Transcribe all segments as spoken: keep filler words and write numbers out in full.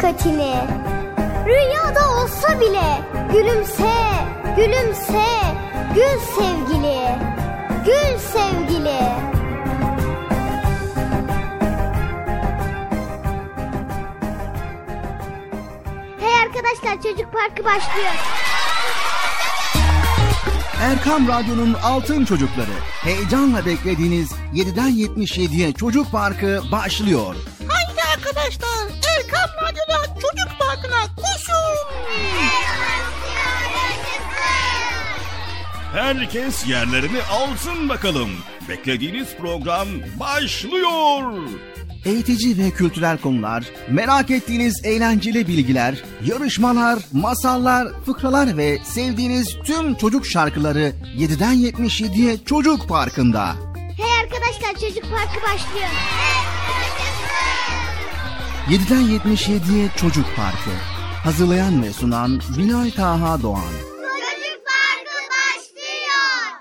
dikkatini. Rüyada olsa bile gülümse, gülümse, gül sevgili, gül sevgili. Hey arkadaşlar, Çocuk Parkı başlıyor. Erkam Radyo'nun Altın Çocukları. Heyecanla beklediğiniz yediden yetmiş yediye Çocuk Parkı başlıyor. Haydi arkadaşlar, Erkam Radyo'da Çocuk Parkı'na koşun. Herkes yerlerini alsın bakalım. Beklediğiniz program başlıyor. Eğitici ve kültürel konular, merak ettiğiniz eğlenceli bilgiler, yarışmalar, masallar, fıkralar ve sevdiğiniz tüm çocuk şarkıları yediden yetmiş yediye Çocuk Parkı'nda. Hey arkadaşlar, Çocuk Parkı başlıyor. yediden yetmiş yediye Çocuk Parkı. Hazırlayan ve sunan Bilal Taha Doğan. Çocuk Parkı başlıyor.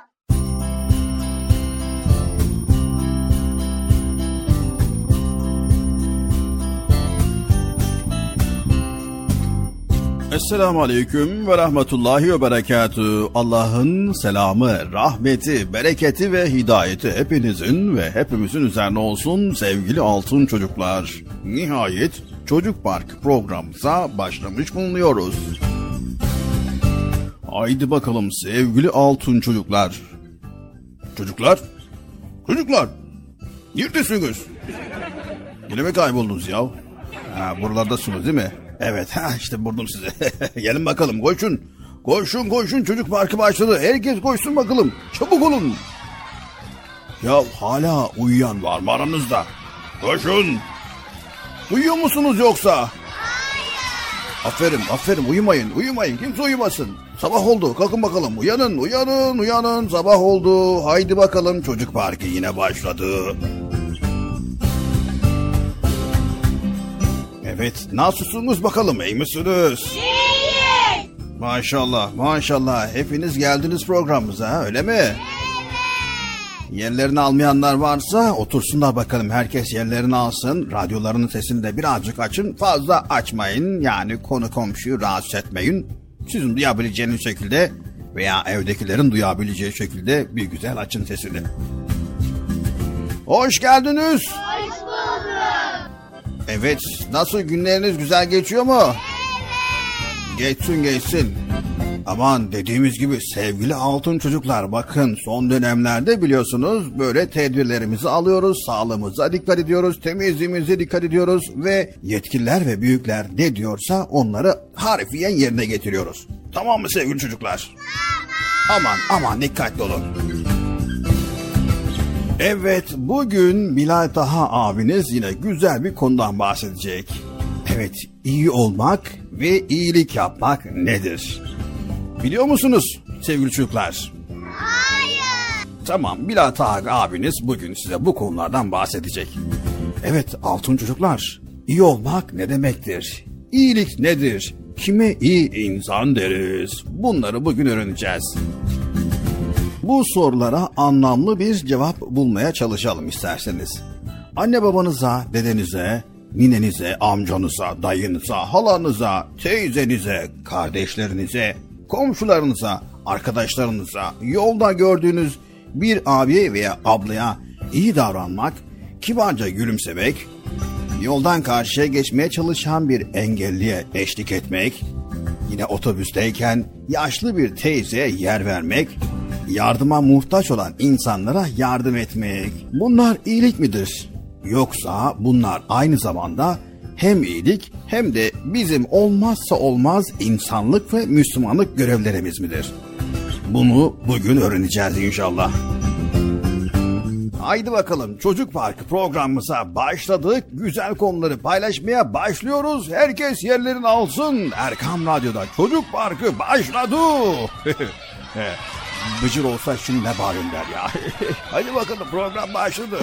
Esselamu Aleyküm ve Rahmetullahi ve Berekatü. Allah'ın selamı, rahmeti, bereketi ve hidayeti hepinizin ve hepimizin üzerine olsun sevgili altın çocuklar. Nihayet Çocuk Park programımıza başlamış bulunuyoruz. Haydi bakalım sevgili altın çocuklar. Çocuklar, çocuklar, neredesiniz? Yine mi kayboldunuz ya? Ha, buralardasınız değil mi? Evet, ha işte buldum sizi. Gelin bakalım, koşun. Koşun, koşun, Çocuk Parkı başladı. Herkes koşsun bakalım. Çabuk olun. Ya hala uyuyan var mı aranızda? Koşun. Uyuyor musunuz yoksa? Hayır. Aferin, aferin, uyumayın, uyumayın. Kimse uyumasın. Sabah oldu, kalkın bakalım. Uyanın, uyanın, uyanın. Sabah oldu. Haydi bakalım, Çocuk Parkı yine başladı. Evet, nasılsınız bakalım, iyi misiniz? İyiyiz. Maşallah, maşallah. Hepiniz geldiniz programımıza, öyle mi? Evet. Yerlerini almayanlar varsa otursunlar bakalım. Herkes yerlerini alsın. Radyolarının sesini de birazcık açın. Fazla açmayın. Yani konu komşuyu rahatsız etmeyin. Sizin duyabileceğiniz şekilde veya evdekilerin duyabileceği şekilde bir güzel açın sesini. Hoş geldiniz. Hoş bulduk. Evet, nasıl, günleriniz güzel geçiyor mu? Evet. Geçsin geçsin. Aman, dediğimiz gibi sevgili altın çocuklar, bakın son dönemlerde biliyorsunuz böyle tedbirlerimizi alıyoruz, sağlığımıza dikkat ediyoruz, temizliğimize dikkat ediyoruz ve yetkililer ve büyükler ne diyorsa onları harfiyen yerine getiriyoruz. Tamam mı sevgili çocuklar? Tamam. Aman aman dikkatli olun. Evet, bugün Bilal Taha abiniz yine güzel bir konudan bahsedecek. Evet, iyi olmak ve iyilik yapmak nedir? Biliyor musunuz sevgili çocuklar? Hayır. Tamam, Bilal Taha abiniz bugün size bu konulardan bahsedecek. Evet altın çocuklar, iyi olmak ne demektir? İyilik nedir? Kime iyi insan deriz? Bunları bugün öğreneceğiz. Bu sorulara anlamlı bir cevap bulmaya çalışalım isterseniz. Anne babanıza, dedenize, ninenize, amcanıza, dayınıza, halanıza, teyzenize, kardeşlerinize, komşularınıza, arkadaşlarınıza, yolda gördüğünüz bir abi veya ablaya iyi davranmak, kibarca gülümsemek, yoldan karşıya geçmeye çalışan bir engelliye eşlik etmek, yine otobüsteyken yaşlı bir teyzeye yer vermek, yardıma muhtaç olan insanlara yardım etmek. Bunlar iyilik midir? Yoksa bunlar aynı zamanda hem iyilik hem de bizim olmazsa olmaz insanlık ve Müslümanlık görevlerimiz midir? Bunu bugün öğreneceğiz inşallah. Haydi bakalım, Çocuk Parkı programımıza başladık. Güzel konuları paylaşmaya başlıyoruz. Herkes yerlerini alsın. Erkam Radyo'da Çocuk Parkı başladı. Bıcır olsa şimdi ne bağırın der ya. Hadi bakalım, program başladı.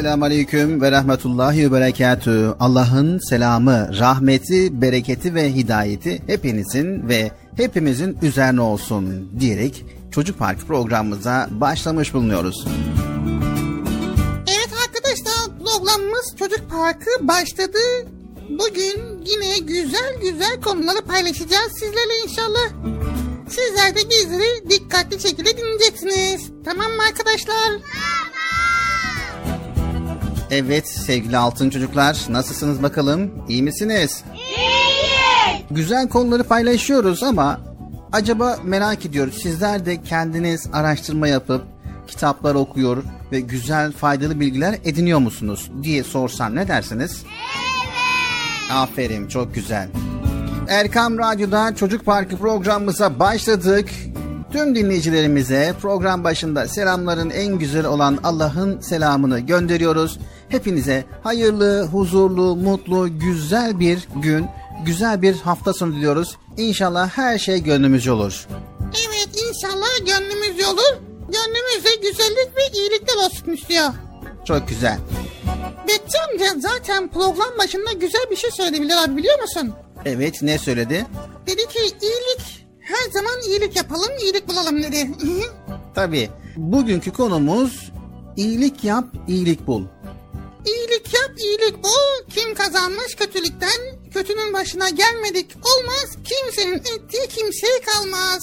Esselamu Aleyküm ve Rahmetullahi ve Berekatühü. Allah'ın selamı, rahmeti, bereketi ve hidayeti hepinizin ve hepimizin üzerine olsun diyerek Çocuk Parkı programımıza başlamış bulunuyoruz. Evet arkadaşlar, programımız Çocuk Parkı başladı. Bugün yine güzel güzel konuları paylaşacağız sizlerle inşallah. Sizler de bizleri dikkatli şekilde dinleyeceksiniz. Tamam mı arkadaşlar? Evet sevgili altın çocuklar, nasılsınız bakalım? İyi misiniz? İyiyiz. Güzel konuları paylaşıyoruz ama acaba merak ediyoruz, sizler de kendiniz araştırma yapıp kitaplar okuyor ve güzel faydalı bilgiler ediniyor musunuz diye sorsam ne dersiniz? Evet. Aferin, çok güzel. Erkam Radyo'da Çocuk Parkı programımıza başladık. Tüm dinleyicilerimize program başında selamların en güzel olan Allah'ın selamını gönderiyoruz. Hepinize hayırlı, huzurlu, mutlu, güzel bir gün, güzel bir hafta sonu diliyoruz. İnşallah her şey gönlümüzce olur. Evet, inşallah gönlümüzce olur. Gönlümüzde güzellik ve iyilikler olsun istiyor. Çok güzel. Bekçi amca zaten program başında güzel bir şey söyledi Bilal abi, biliyor musun? Evet, ne söyledi? Dedi ki iyilik, her zaman iyilik yapalım, iyilik bulalım dedi. Tabii. Bugünkü konumuz iyilik yap, iyilik bul. İyilik yap, iyilik bul. Kim kazanmış kötülükten? Kötünün başına gelmedik olmaz. Kimsenin ettiği kimseye kalmaz.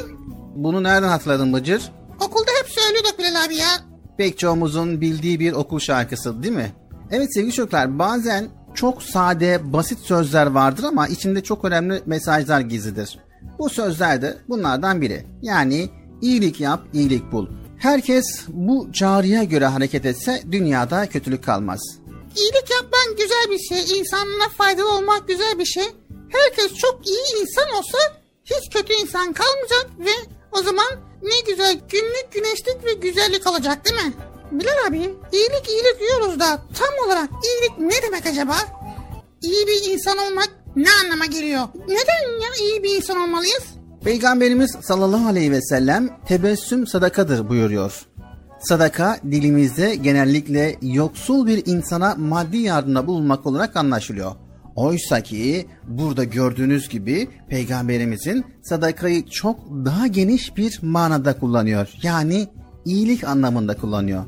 Bunu nereden hatırladın Bıcır? Okulda hep söylüyorduk Bilal abi ya. Pek çoğumuzun bildiği bir okul şarkısı değil mi? Evet sevgili çocuklar, bazen çok sade, basit sözler vardır ama içinde çok önemli mesajlar gizlidir. Bu sözler de bunlardan biri. Yani iyilik yap, iyilik bul. Herkes bu çağrıya göre hareket etse dünyada kötülük kalmaz. İyilik yapmak güzel bir şey. İnsanlara faydalı olmak güzel bir şey. Herkes çok iyi insan olsa hiç kötü insan kalmayacak ve o zaman ne güzel günlük güneşlik ve güzellik olacak değil mi? Bilal abi, iyilik iyilik diyoruz da tam olarak iyilik ne demek acaba? İyi bir insan olmak ne anlama geliyor? Neden ya iyi bir insan olmalıyız? Peygamberimiz sallallahu aleyhi ve sellem tebessüm sadakadır buyuruyor. Sadaka dilimizde genellikle yoksul bir insana maddi yardımda bulunmak olarak anlaşılıyor. Oysa ki burada gördüğünüz gibi Peygamberimizin sadakayı çok daha geniş bir manada kullanıyor. Yani iyilik anlamında kullanıyor.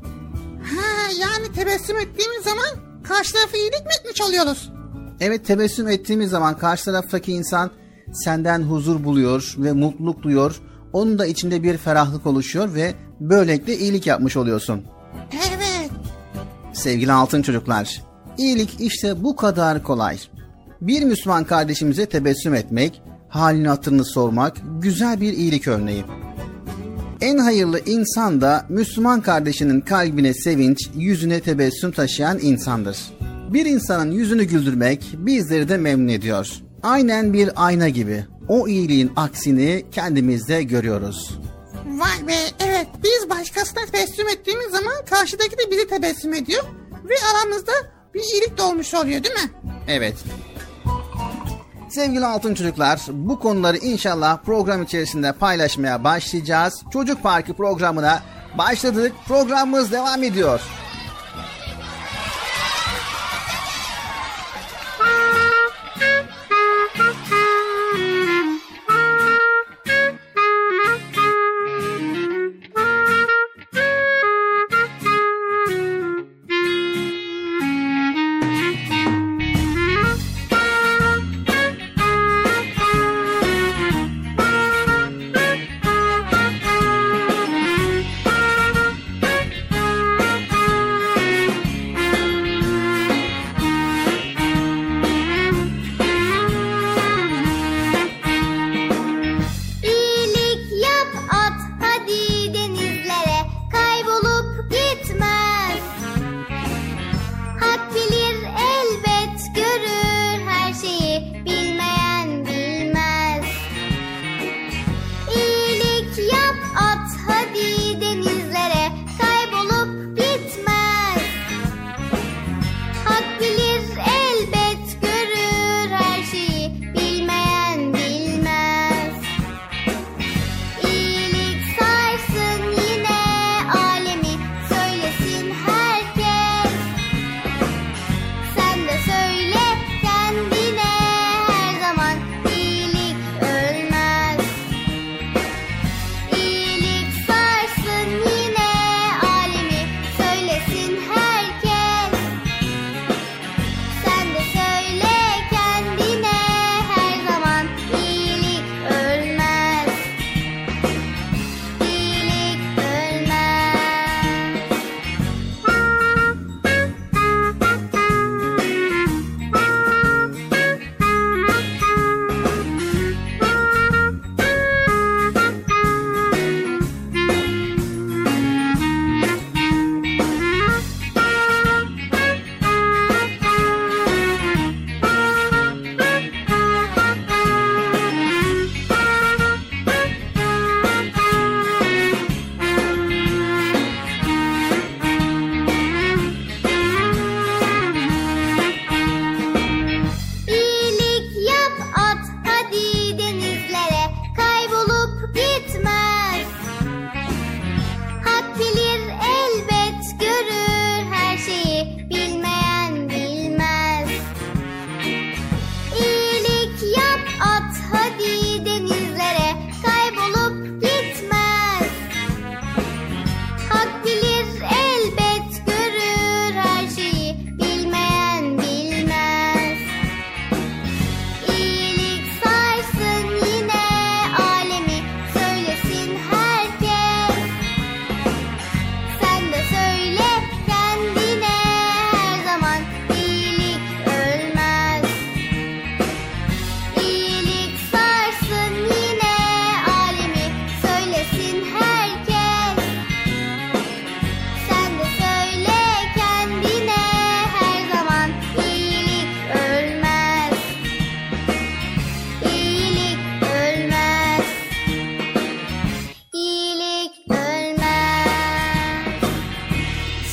Ha, yani tebessüm ettiğimiz zaman karşı tarafı iyilik mi etmiş oluyoruz? Evet, tebessüm ettiğimiz zaman karşı taraftaki insan senden huzur buluyor ve mutluluk duyuyor. Onun da içinde bir ferahlık oluşuyor ve böylelikle iyilik yapmış oluyorsun. Evet. Sevgili altın çocuklar, iyilik işte bu kadar kolay. Bir Müslüman kardeşimize tebessüm etmek, halini hatırını sormak güzel bir iyilik örneği. En hayırlı insan da Müslüman kardeşinin kalbine sevinç, yüzüne tebessüm taşıyan insandır. Bir insanın yüzünü güldürmek bizleri de memnun ediyor. Aynen bir ayna gibi. O iyiliğin aksini kendimizde görüyoruz. Vay be, evet, biz başkasına tebessüm ettiğimiz zaman karşıdaki de bizi tebessüm ediyor ve aramızda bir iyilik de olmuş oluyor değil mi? Evet. Sevgili altın çocuklar, bu konuları inşallah program içerisinde paylaşmaya başlayacağız. Çocuk Parkı programına başladık. Programımız devam ediyor.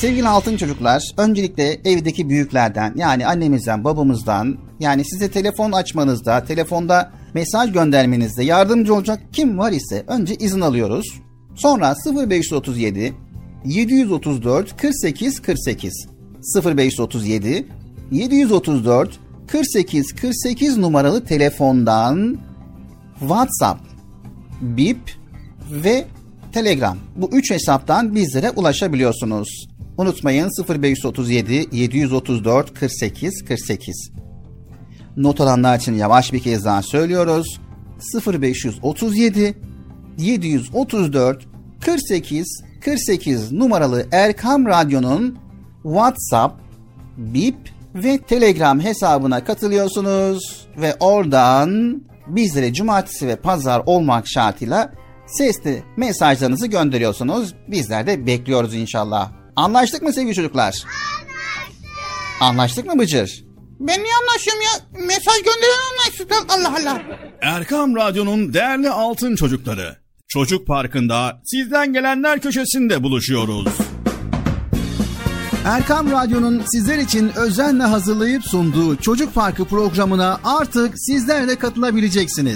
Sevgili altın çocuklar, öncelikle evdeki büyüklerden, yani annemizden, babamızdan, yani size telefon açmanızda, telefonda mesaj göndermenizde yardımcı olacak kim var ise önce izin alıyoruz. Sonra sıfır beş otuz yedi yedi yüz otuz dört kırk sekiz kırk sekiz sıfır beş otuz yedi yedi yüz otuz dört kırk sekiz kırk sekiz numaralı telefondan WhatsApp, Bip ve Telegram, bu üç hesaptan bizlere ulaşabiliyorsunuz. Unutmayın, sıfır beş otuz yedi yedi yüz otuz dört kırk sekiz kırk sekiz. Not alanlar için yavaş bir kez daha söylüyoruz. sıfır beş otuz yedi yedi yüz otuz dört kırk sekiz kırk sekiz numaralı Erkam Radyo'nun WhatsApp, Bip ve Telegram hesabına katılıyorsunuz ve oradan bizlere cumartesi ve pazar olmak şartıyla sesli mesajlarınızı gönderiyorsunuz. Bizler de bekliyoruz inşallah. Anlaştık mı sevgili çocuklar? Anlaştık. Anlaştık mı Bıcır? Ben niye anlaşıyorum ya? Mesaj gönderen anlaştık. Allah Allah. Erkam Radyo'nun değerli altın çocukları, Çocuk Parkı'nda sizden gelenler köşesinde buluşuyoruz. Erkam Radyo'nun sizler için özenle hazırlayıp sunduğu Çocuk Parkı programına artık sizler de katılabileceksiniz.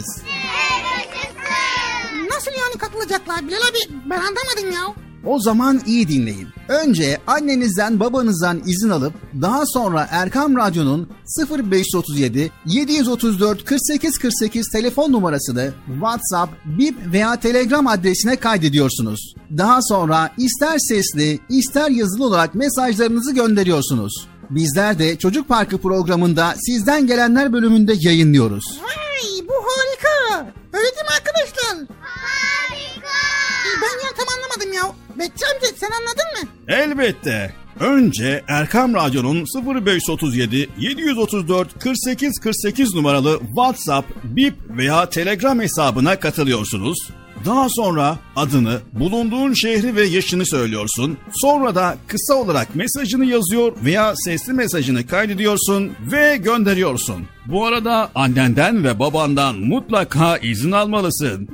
Nasıl yani katılacaklar Bilal abi? Ben anlamadım ya. O zaman iyi dinleyin. Önce annenizden babanızdan izin alıp daha sonra Erkam Radyo'nun sıfır beş otuz yedi yedi yüz otuz dört kırk sekiz kırk sekiz telefon numarasını WhatsApp, Bip veya Telegram adresine kaydediyorsunuz. Daha sonra ister sesli ister yazılı olarak mesajlarınızı gönderiyorsunuz. Bizler de Çocuk Parkı programında sizden gelenler bölümünde yayınlıyoruz. Vay, bu harika. Öyle değil mi arkadaşlar? Harika. Ben ya tam anlamadım ya. Bekçi amca sen anladın mı? Elbette. Önce Erkam Radyo'nun sıfır beş otuz yedi yedi yüz otuz dört kırk sekiz kırk sekiz numaralı WhatsApp, Bip veya Telegram hesabına katılıyorsunuz. Daha sonra adını, bulunduğun şehri ve yaşını söylüyorsun. Sonra da kısa olarak mesajını yazıyor veya sesli mesajını kaydediyorsun ve gönderiyorsun. Bu arada annenden ve babandan mutlaka izin almalısın.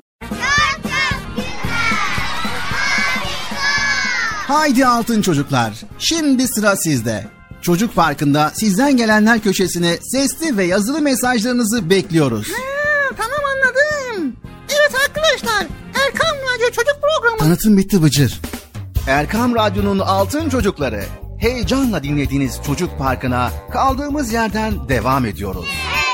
Haydi altın çocuklar, şimdi sıra sizde. Çocuk Parkı'nda sizden gelenler köşesine sesli ve yazılı mesajlarınızı bekliyoruz. Ha, tamam anladım. Evet arkadaşlar, Erkam Radyo Çocuk Programı. Tanıtım bitti Bıcır. Erkam Radyo'nun altın çocukları, heyecanla dinlediğiniz Çocuk Parkı'na kaldığımız yerden devam ediyoruz.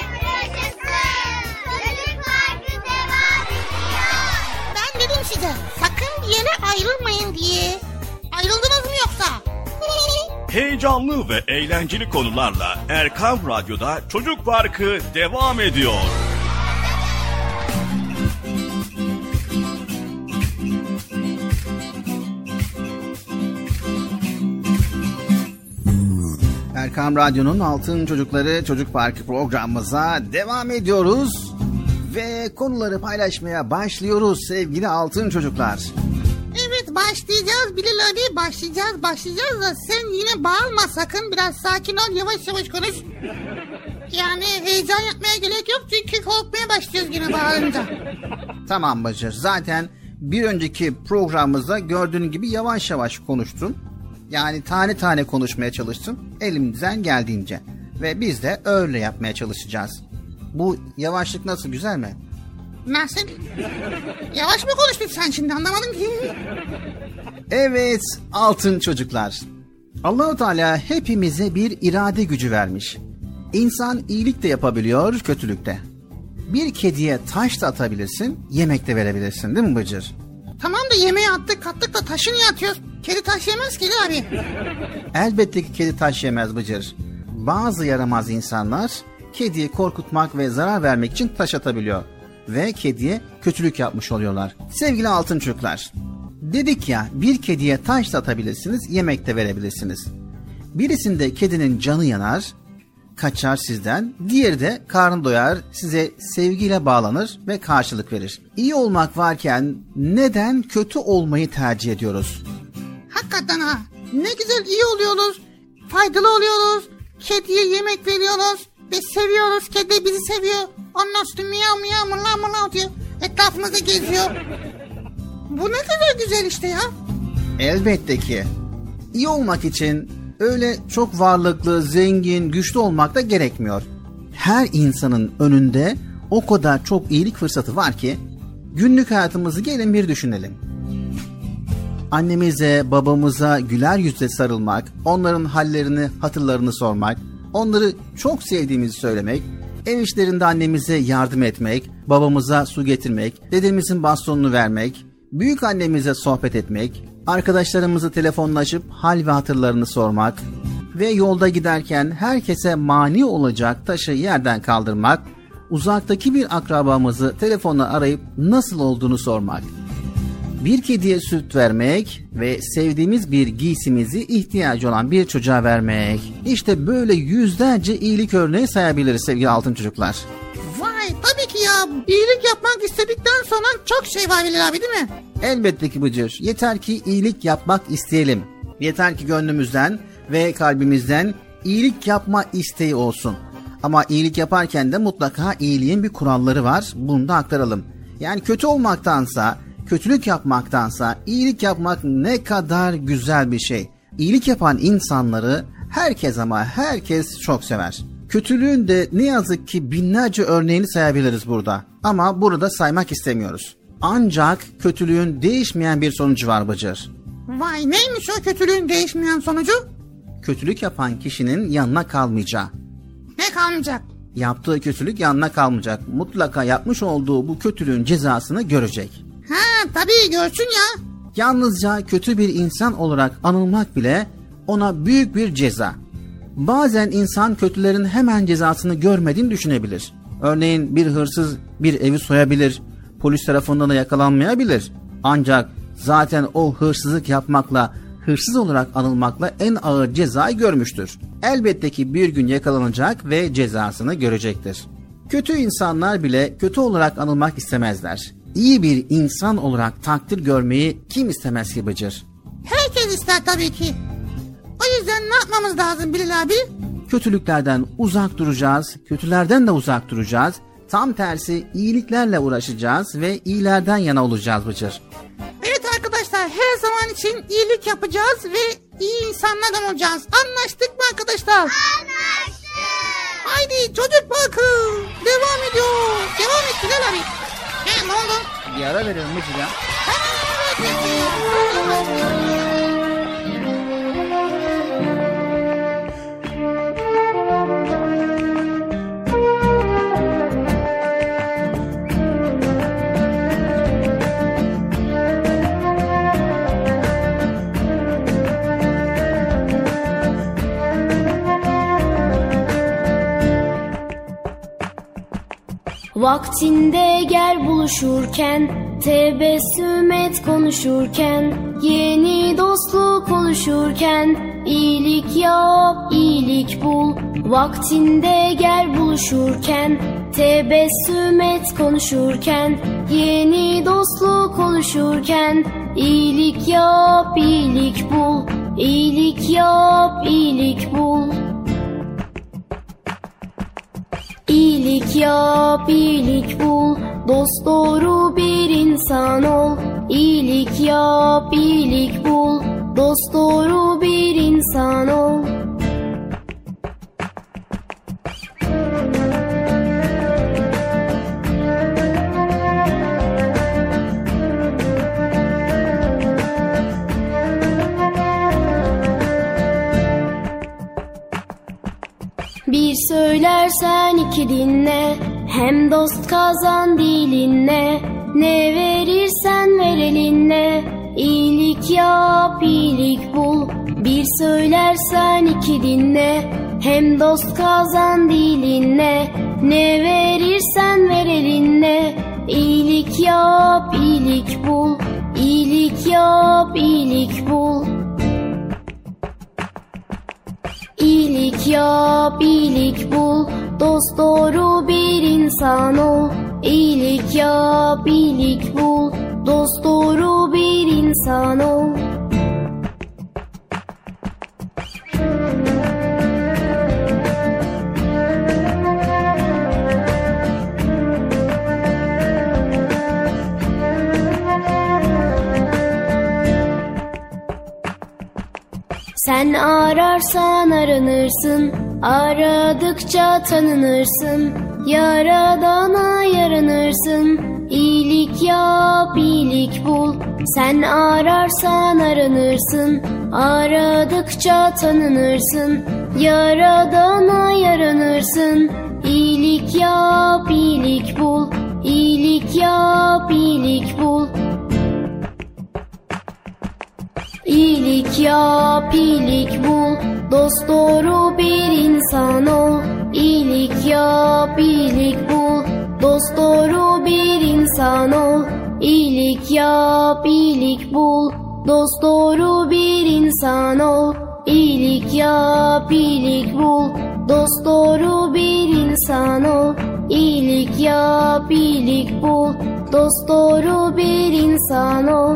Çocuk Parkı devam ediyor. Ben dedim size, sakın bir yere ayrılmayın diye. Ayrıldınız mı yoksa? Heyecanlı ve eğlenceli konularla Erkam Radyo'da Çocuk Parkı devam ediyor. Erkam Radyo'nun Altın Çocukları Çocuk Parkı programımıza devam ediyoruz. Ve konuları paylaşmaya başlıyoruz sevgili altın çocuklar. Evet başlayacağız Bilal abi, başlayacağız başlayacağız da sen yine bağırma sakın, biraz sakin ol, yavaş yavaş konuş. Yani heyecan yapmaya gerek yok çünkü korkmaya başlıyoruz yine bağırınca. Tamam Bıcır, zaten bir önceki programımızda gördüğün gibi yavaş yavaş konuştun. Yani tane tane konuşmaya çalıştım elimizden geldiğince. Ve biz de öyle yapmaya çalışacağız. Bu yavaşlık nasıl, güzel mi? Nasıl? Yavaş mı konuştun sen şimdi, anlamadım ki. Evet altın çocuklar. Allah-u Teala hepimize bir irade gücü vermiş. İnsan iyilik de yapabiliyor, kötülük de. Bir kediye taş da atabilirsin, yemek de verebilirsin değil mi Bıcır? Tamam da yemeği attık kattık da taşı niye atıyoruz? Kedi taş yemez kedi abi. Elbette ki kedi taş yemez Bıcır. Bazı yaramaz insanlar kediyi korkutmak ve zarar vermek için taş atabiliyor. Ve kediye kötülük yapmış oluyorlar. Sevgili altın çocuklar, dedik ya, bir kediye taş da atabilirsiniz, yemek de verebilirsiniz. Birisinde kedinin canı yanar, kaçar sizden, diğeri de karnı doyar, size sevgiyle bağlanır ve karşılık verir. İyi olmak varken neden kötü olmayı tercih ediyoruz? Hakikaten ha, ne güzel iyi oluyoruz, faydalı oluyoruz, kediye yemek veriyoruz, biz seviyoruz, kedi de bizi seviyor. Ondan sonra miyav miyav mırlav mırlav diyor, etrafımızda geziyor. Bu ne kadar güzel işte ya. Elbette ki. İyi olmak için öyle çok varlıklı, zengin, güçlü olmak da gerekmiyor. Her insanın önünde o kadar çok iyilik fırsatı var ki günlük hayatımızı gelin bir düşünelim. Annemize, babamıza güler yüzle sarılmak, onların hallerini, hatırlarını sormak, onları çok sevdiğimizi söylemek, ev işlerinde annemize yardım etmek, babamıza su getirmek, dedemizin bastonunu vermek, büyük annemize sohbet etmek, arkadaşlarımızı telefonlaşıp hal ve hatırlarını sormak ve yolda giderken herkese mani olacak taşı yerden kaldırmak, uzaktaki bir akrabamızı telefonla arayıp nasıl olduğunu sormak, bir kediye süt vermek ve sevdiğimiz bir giysimizi ihtiyacı olan bir çocuğa vermek. İşte böyle yüzlerce iyilik örneği sayabiliriz sevgili altın çocuklar. Vay, tabii ki ya. İyilik yapmak istedikten sonra çok şey var Bilal abi, değil mi? Elbette ki Bıcır. Yeter ki iyilik yapmak isteyelim. Yeter ki gönlümüzden ve kalbimizden iyilik yapma isteği olsun. Ama iyilik yaparken de mutlaka iyiliğin bir kuralları var. Bunu da aktaralım. Yani kötü olmaktansa, kötülük yapmaktansa iyilik yapmak ne kadar güzel bir şey. İyilik yapan insanları herkes ama herkes çok sever. Kötülüğün de ne yazık ki binlerce örneğini sayabiliriz burada. Ama burada saymak istemiyoruz. Ancak kötülüğün değişmeyen bir sonucu var Bıcır. Vay, neymiş o kötülüğün değişmeyen sonucu? Kötülük yapan kişinin yanına kalmayacağı. Ne kalmayacak? Yaptığı kötülük yanına kalmayacak. Mutlaka yapmış olduğu bu kötülüğün cezasını görecek. Ha tabii, görsün ya. Yalnızca kötü bir insan olarak anılmak bile ona büyük bir ceza. Bazen insan kötülerin hemen cezasını görmediğini düşünebilir. Örneğin bir hırsız bir evi soyabilir, polis tarafından da yakalanmayabilir. Ancak zaten o hırsızlık yapmakla, hırsız olarak anılmakla en ağır cezayı görmüştür. Elbette ki bir gün yakalanacak ve cezasını görecektir. Kötü insanlar bile kötü olarak anılmak istemezler. İyi bir insan olarak takdir görmeyi kim istemez ki Bıcır? Herkes ister tabii ki. O yüzden ne yapmamız lazım Bilal abi? Kötülüklerden uzak duracağız, kötülerden de uzak duracağız. Tam tersi iyiliklerle uğraşacağız ve iyilerden yana olacağız Bıcır. Evet arkadaşlar, her zaman için iyilik yapacağız ve iyi insanlardan olacağız. Anlaştık mı arkadaşlar? Anlaştık. Haydi çocuk parkı devam ediyor. Devam et Bilal abi. He, ne oldu? Bir ara verelim Bıcır ya. Vaktinde gel buluşurken, tebessüm et konuşurken, yeni dostluk oluşurken, iyilik yap, iyilik bul. Vaktinde gel buluşurken, tebessüm et konuşurken, yeni dostluk oluşurken, iyilik yap, iyilik bul. İyilik yap, iyilik bul. İyilik yap, iyilik bul, dost doğru bir insan ol. İyilik yap, iyilik bul, dost doğru bir insan ol. Bir söylersen iki dinle, hem dost kazan dilinle. Ne verirsen ver elinle, iyilik yap, iyilik bul. Bir söylersen iki dinle, hem dost kazan dilinle. Ne verirsen ver elinle, iyilik yap, iyilik bul. İyilik yap, iyilik bul. İyilik yap, iyilik bul, dost doğru bir insan ol. İyilik yap, iyilik bul, dost doğru bir insan ol. Sen ararsan aranırsın, aradıkça tanınırsın. Yaradana yaranırsın, iyilik yap, iyilik bul. Sen ararsan aranırsın, aradıkça tanınırsın. Yaradana yaranırsın, iyilik yap, iyilik bul. İyilik yap, iyilik bul. İyilik yap, iyilik bul. Dost doğru bir insan ol. İyilik yap, iyilik bul. Dost doğru bir insan ol. İyilik yap, iyilik bul. Dost doğru bir insan ol. İyilik yap, iyilik bul. Dost doğru bir insan ol. İyilik yap, iyilik bul. Dost doğru bir insan ol.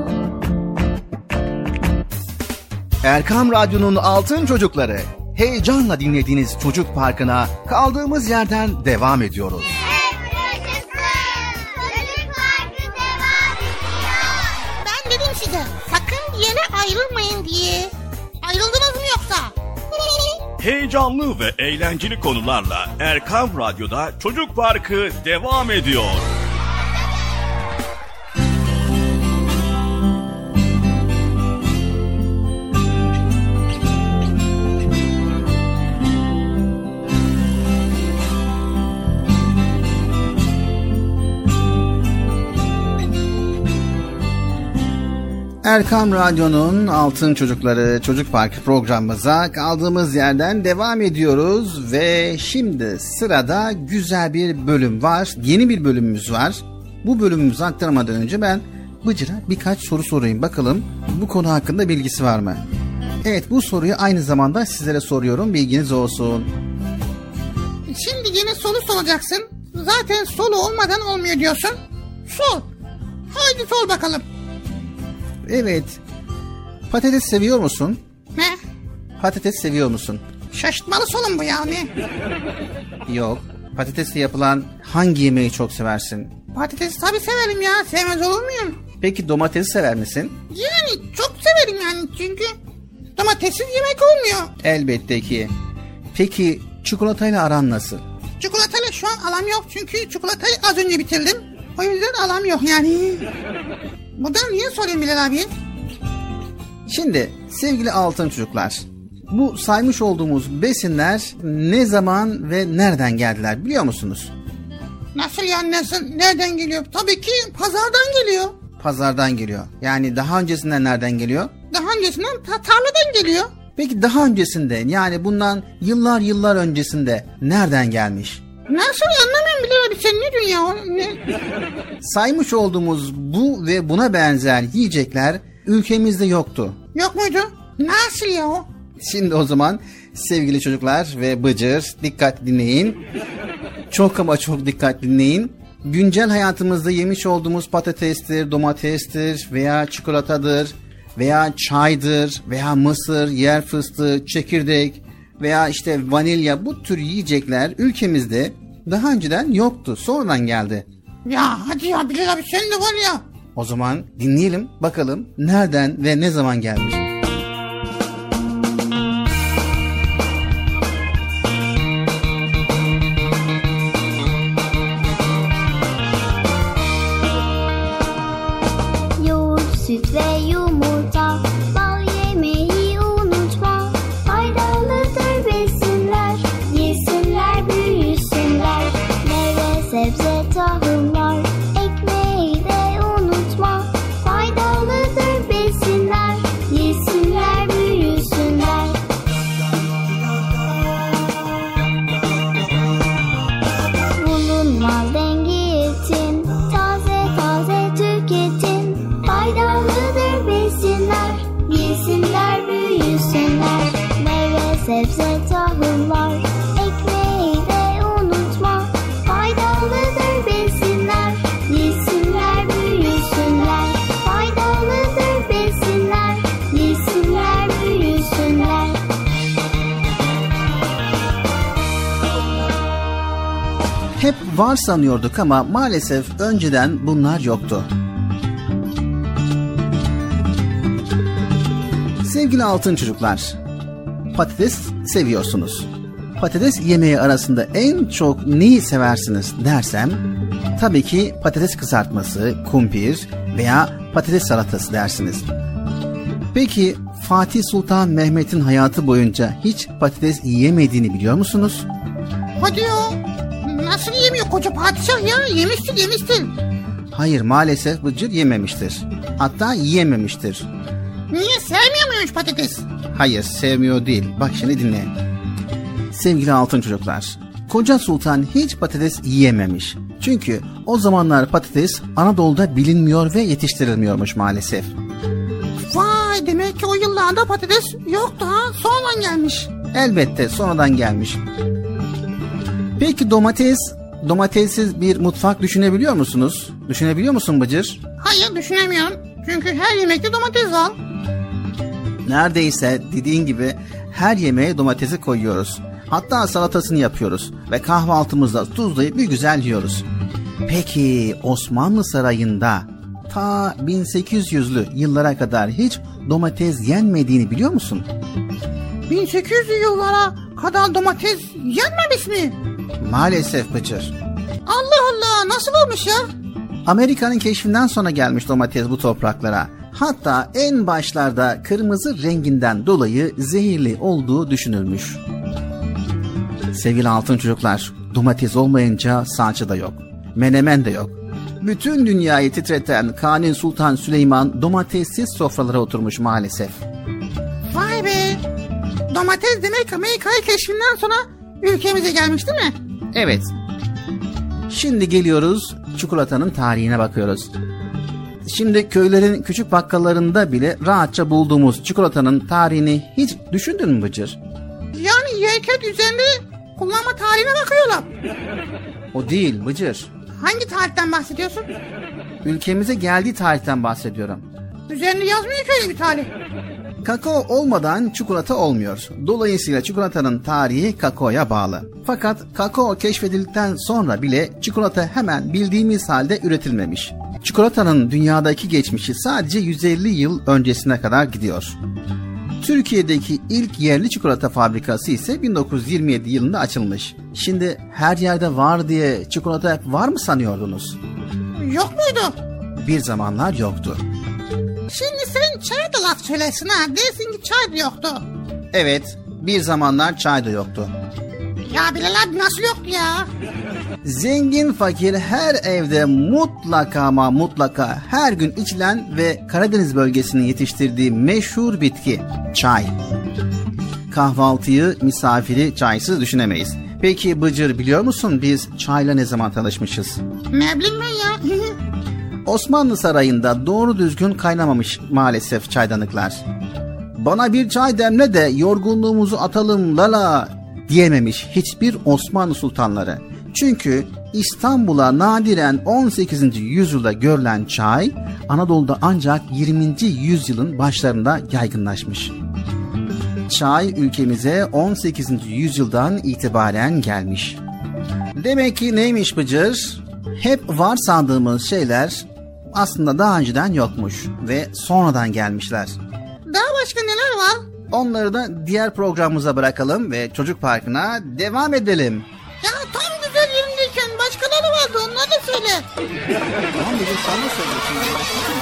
Erkam Radyo'nun Altın Çocukları. Heyecanla dinlediğiniz Çocuk Parkı'na kaldığımız yerden devam ediyoruz. Ben dedim size sakın bir yere ayrılmayın diye. Ayrıldınız mı yoksa? Heyecanlı ve eğlenceli konularla Erkam Radyo'da Çocuk Parkı devam ediyor. Erkam Radyo'nun Altın Çocukları Çocuk Parkı programımıza kaldığımız yerden devam ediyoruz ve şimdi sırada güzel bir bölüm var. Yeni bir bölümümüz var. Bu bölümümüzü aktarmadan önce ben Bıcır'a birkaç soru sorayım. Bakalım bu konu hakkında bilgisi var mı? Evet, bu soruyu aynı zamanda sizlere soruyorum. Bilginiz olsun. Şimdi yine soru soracaksın. Zaten soru olmadan olmuyor diyorsun. Sor. Haydi sor bakalım. Evet. Patates seviyor musun? Ne? Patates seviyor musun? Şaşırtmalı sorun bu yani. Yok. Patatesle yapılan hangi yemeği çok seversin? Patatesi tabii severim ya. Sevmez olur muyum? Peki domatesi sever misin? Yani çok severim yani. Çünkü domatessiz yemek olmuyor. Elbette ki. Peki çikolatayla aran nasıl? Çikolatayla şu an alam yok. Çünkü çikolatayı az önce bitirdim. O yüzden alam yok yani. Buradan niye sorayım Bilal abi? Şimdi sevgili altın çocuklar, bu saymış olduğumuz besinler ne zaman ve nereden geldiler biliyor musunuz? Nasıl yani nasıl? Nereden geliyor? Tabii ki pazardan geliyor. Pazardan geliyor. Yani daha öncesinden nereden geliyor? Daha öncesinden ta- tarladan geliyor. Peki daha öncesinde, yani bundan yıllar yıllar öncesinde nereden gelmiş? Nasıl anlamıyorum Bilal abi, sen ne diyorsun ya? Ne? Saymış olduğumuz bu ve buna benzer yiyecekler ülkemizde yoktu. Yok muydu? Nasıl ya o? Şimdi o zaman sevgili çocuklar ve Bıcır, dikkat dinleyin. Çok ama çok dikkat dinleyin. Güncel hayatımızda yemiş olduğumuz patatestir, domatestir veya çikolatadır veya çaydır veya mısır, yer fıstığı, çekirdek veya işte vanilya, bu tür yiyecekler ülkemizde daha önceden yoktu. Sonradan geldi. Ya hadi ya Bilal abi, sen de var ya. O zaman dinleyelim bakalım nereden ve ne zaman gelmiş. Yoğurt, süt ve yumurta, bal yemeyi unutma. Faydalıdır besinler, yesinler büyüsünler. Meyve, sebze, tahıllar, ekmeği de unutma. Faydalıdır besinler, yesinler büyüsünler. Bulunmaz dengi etin, taze taze tüketin. Faydalıdır besinler, yesinler büyüsünler. Meyve, sebze, tahıllar, ekmeği de unutma. Faydalıdır besinler, yesinler büyüsünler. Faydalıdır besinler, yesinler büyüsünler. Hep var sanıyorduk ama maalesef önceden bunlar yoktu. Sevgili altın çocuklar, patates seviyorsunuz. Patates yemeği arasında en çok neyi seversiniz dersem, tabii ki patates kızartması, kumpir veya patates salatası dersiniz. Peki Fatih Sultan Mehmet'in hayatı boyunca hiç patates yemediğini biliyor musunuz? Hadi ya. Nasıl yemiyor koca padişah ya? Yemiştir yemiştir. Hayır, maalesef Bıcır yememiştir. Hatta yiyememiştir. Niye, sevmiyor muymuş patates? Hayır, sevmiyor değil. Bak şimdi dinle. Sevgili altın çocuklar, Koca Sultan hiç patates yiyememiş. Çünkü o zamanlar patates Anadolu'da bilinmiyor ve yetiştirilmiyormuş maalesef. Vay, demek ki o yıllarda patates yoktu ha, sonradan gelmiş. Elbette sonradan gelmiş. Peki domates, domatessiz bir mutfak düşünebiliyor musunuz? Düşünebiliyor musun Bıcır? Hayır, düşünemiyorum. Çünkü her yemekte domates var. Neredeyse dediğin gibi her yemeğe domatesi koyuyoruz. Hatta salatasını yapıyoruz ve kahvaltımızda tuzlayıp bir güzel yiyoruz. Peki Osmanlı Sarayı'nda ta bin sekiz yüzlü yıllara kadar hiç domates yenmediğini biliyor musun? bin sekiz yüzlü yıllara kadar domates yenmemiş mi? Maalesef Bıcır. Allah Allah, nasıl olmuş ya? Amerika'nın keşfinden sonra gelmiş domates bu topraklara. Hatta en başlarda kırmızı renginden dolayı zehirli olduğu düşünülmüş. Sevgili altın çocuklar, domates olmayınca salça da yok, menemen de yok. Bütün dünyayı titreten Kanuni Sultan Süleyman domatessiz sofralara oturmuş maalesef. Vay be! Domates demek Amerika'yı keşfinden sonra ülkemize gelmiş değil mi? Evet. Şimdi geliyoruz, çikolatanın tarihine bakıyoruz. Şimdi köylerin küçük bakkallarında bile rahatça bulduğumuz çikolatanın tarihini hiç düşündün mü Bıcır? Yani yerken üzerinde kullanma tarihine bakıyorlar. O değil Bıcır. Hangi tarihten bahsediyorsun? Ülkemize geldiği tarihten bahsediyorum. Üzerinde yazmıyor ki öyle bir tarih. Kakao olmadan çikolata olmuyor. Dolayısıyla çikolatanın tarihi kakaoya bağlı. Fakat kakao keşfedildikten sonra bile çikolata hemen bildiğimiz halde üretilmemiş. Çikolatanın dünyadaki geçmişi sadece yüz elli yıl öncesine kadar gidiyor. Türkiye'deki ilk yerli çikolata fabrikası ise bin dokuz yüz yirmi yedi yılında açılmış. Şimdi her yerde var diye çikolata hep var mı sanıyordunuz? Yok muydu? Bir zamanlar yoktu. Şimdi sen çay da laf söylesin ha. Dersin ki çay da yoktu. Evet, bir zamanlar çay da yoktu. Ya Bilal abi, nasıl yoktu ya? Zengin fakir her evde mutlaka ama mutlaka her gün içilen ve Karadeniz bölgesinin yetiştirdiği meşhur bitki çay. Kahvaltıyı, misafiri çaysız düşünemeyiz. Peki Bıcır, biliyor musun biz çayla ne zaman tanışmışız? Ne bileyim ben ya. Osmanlı Sarayı'nda doğru düzgün kaynamamış maalesef çaydanlıklar. Bana bir çay demle de yorgunluğumuzu atalım lala diyememiş hiçbir Osmanlı sultanları. Çünkü İstanbul'a nadiren on sekizinci yüzyılda görülen çay Anadolu'da ancak yirminci yüzyılın başlarında yaygınlaşmış. Çay ülkemize on sekizinci yüzyıldan itibaren gelmiş. Demek ki neymiş Bıcır? Hep var sandığımız şeyler aslında daha önceden yokmuş ve sonradan gelmişler. Daha başka neler var? Onları da diğer programımıza bırakalım ve Çocuk Parkı'na devam edelim. Ya tam güzel yerindeyken başkaları vardı, onları da söyle. Tamam Bıcır, sen ne söylüyorsun?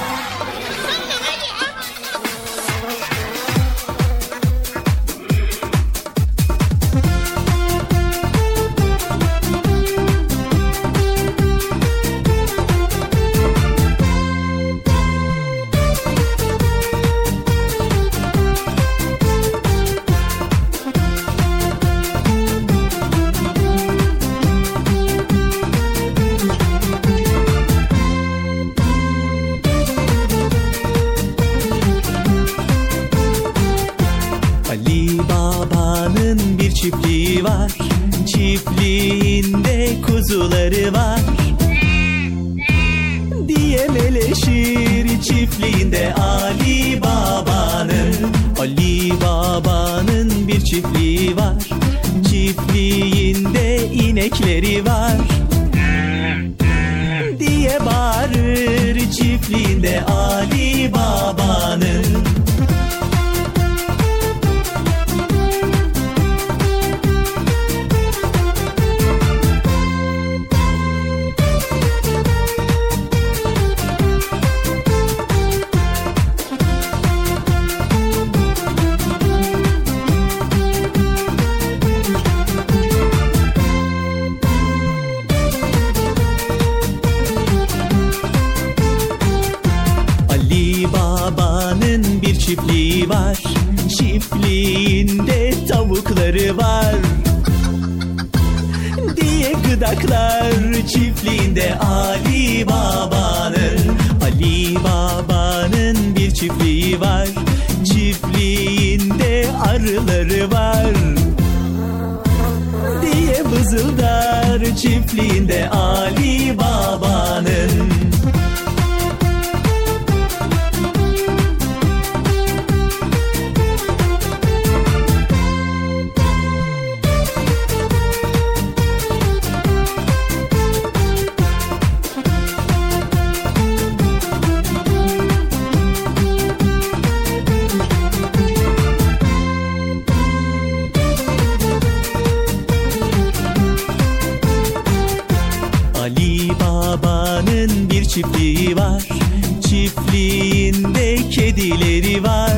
Çiftliği var, çiftliğinde kuzuları var diye meleşir çiftliğinde Ali Baba'nın. Ali Baba'nın bir çiftliği var, çiftliğinde inekleri var diye bağırır çiftliğinde Ali Baba'nın. çiftliği var. Çiftliğinde tavukları var. Diye gıdaklar çiftliğinde Ali Baba'nın. Ali Baba'nın bir çiftliği var. Çiftliğinde arıları var. Diye vızıldar çiftliğinde Ali Baba'nın. Çiftliği var, çiftliğinde kedileri var.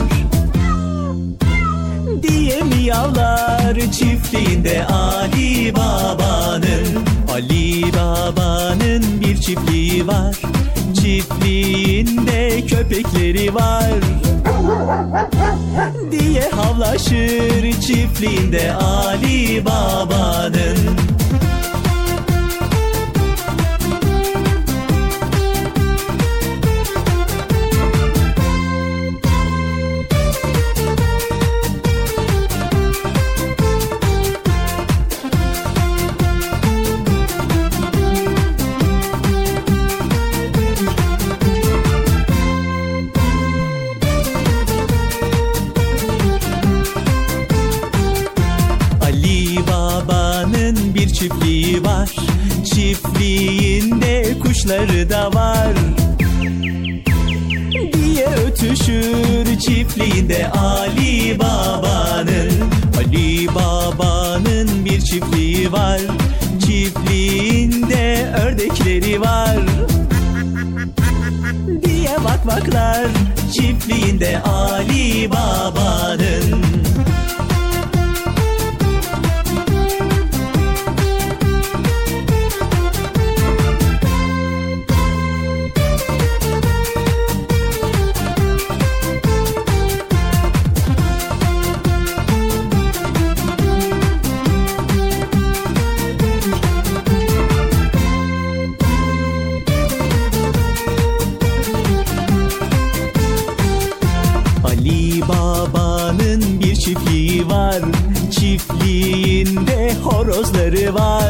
Diye miyavlar çiftliğinde Ali Baba'nın. Ali Baba'nın bir çiftliği var. Çiftliğinde köpekleri var. Diye havlaşır çiftliğinde Ali Baba'nın. Çiftliği var, çiftliğinde kuşları da var. Diye ötüşür çiftliğinde Ali Baba'nın. Ali Baba'nın bir çiftliği var. Çiftliğinde ördekleri var. Diye vakvaklar çiftliğinde Ali Baba'nın. Çiftliği var, çiftliğinde horozları var.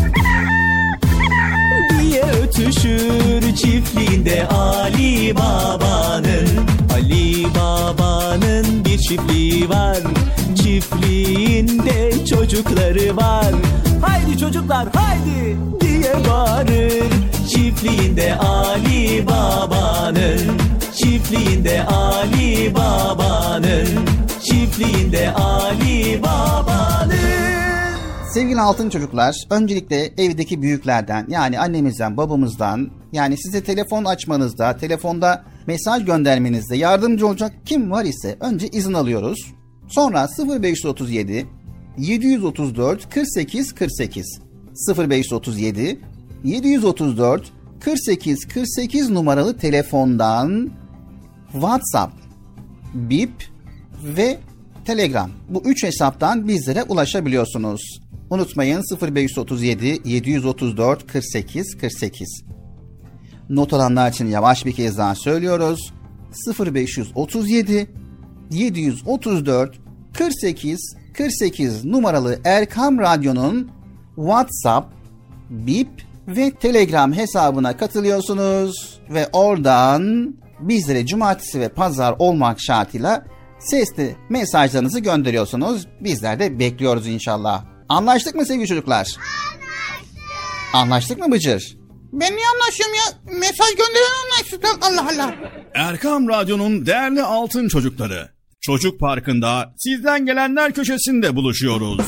Diye ötüşür çiftliğinde Ali Baba'nın. Ali Baba'nın bir çiftliği var. Çiftliğinde çocukları var. Haydi çocuklar haydi diye bağırır çiftliğinde Ali Baba'nın. Çiftliğinde Ali Baba'nın. Çiftliğinde Ali Baba'nın. Sevgili altın çocuklar, öncelikle evdeki büyüklerden, yani annemizden, babamızdan, yani size telefon açmanızda, telefonda mesaj göndermenizde yardımcı olacak kim var ise önce izin alıyoruz. Sonra sıfır beş otuz yedi yedi yüz otuz dört kırk sekiz kırk sekiz sıfır beş otuz yedi yedi yüz otuz dört kırk sekiz kırk sekiz numaralı telefondan WhatsApp, Bip ve Telegram, bu üç hesaptan bizlere ulaşabiliyorsunuz. Unutmayın, sıfır beş otuz yedi yedi yüz otuz dört kırk sekiz kırk sekiz. Not alanlar için yavaş bir kez daha söylüyoruz. sıfır beş otuz yedi yedi yüz otuz dört kırk sekiz kırk sekiz numaralı Erkam Radyo'nun WhatsApp, Bip ve Telegram hesabına katılıyorsunuz ve oradan bizlere cumartesi ve pazar olmak şartıyla sesli mesajlarınızı gönderiyorsunuz. Bizler de bekliyoruz inşallah. Anlaştık mı sevgili çocuklar? Anlaştık. Anlaştık mı Bıcır? Ben niye anlaşıyorum ya? Mesaj gönderen anlaşsın. Allah Allah. Erkam Radyo'nun değerli altın çocukları. Çocuk Parkı'nda sizden gelenler köşesinde buluşuyoruz.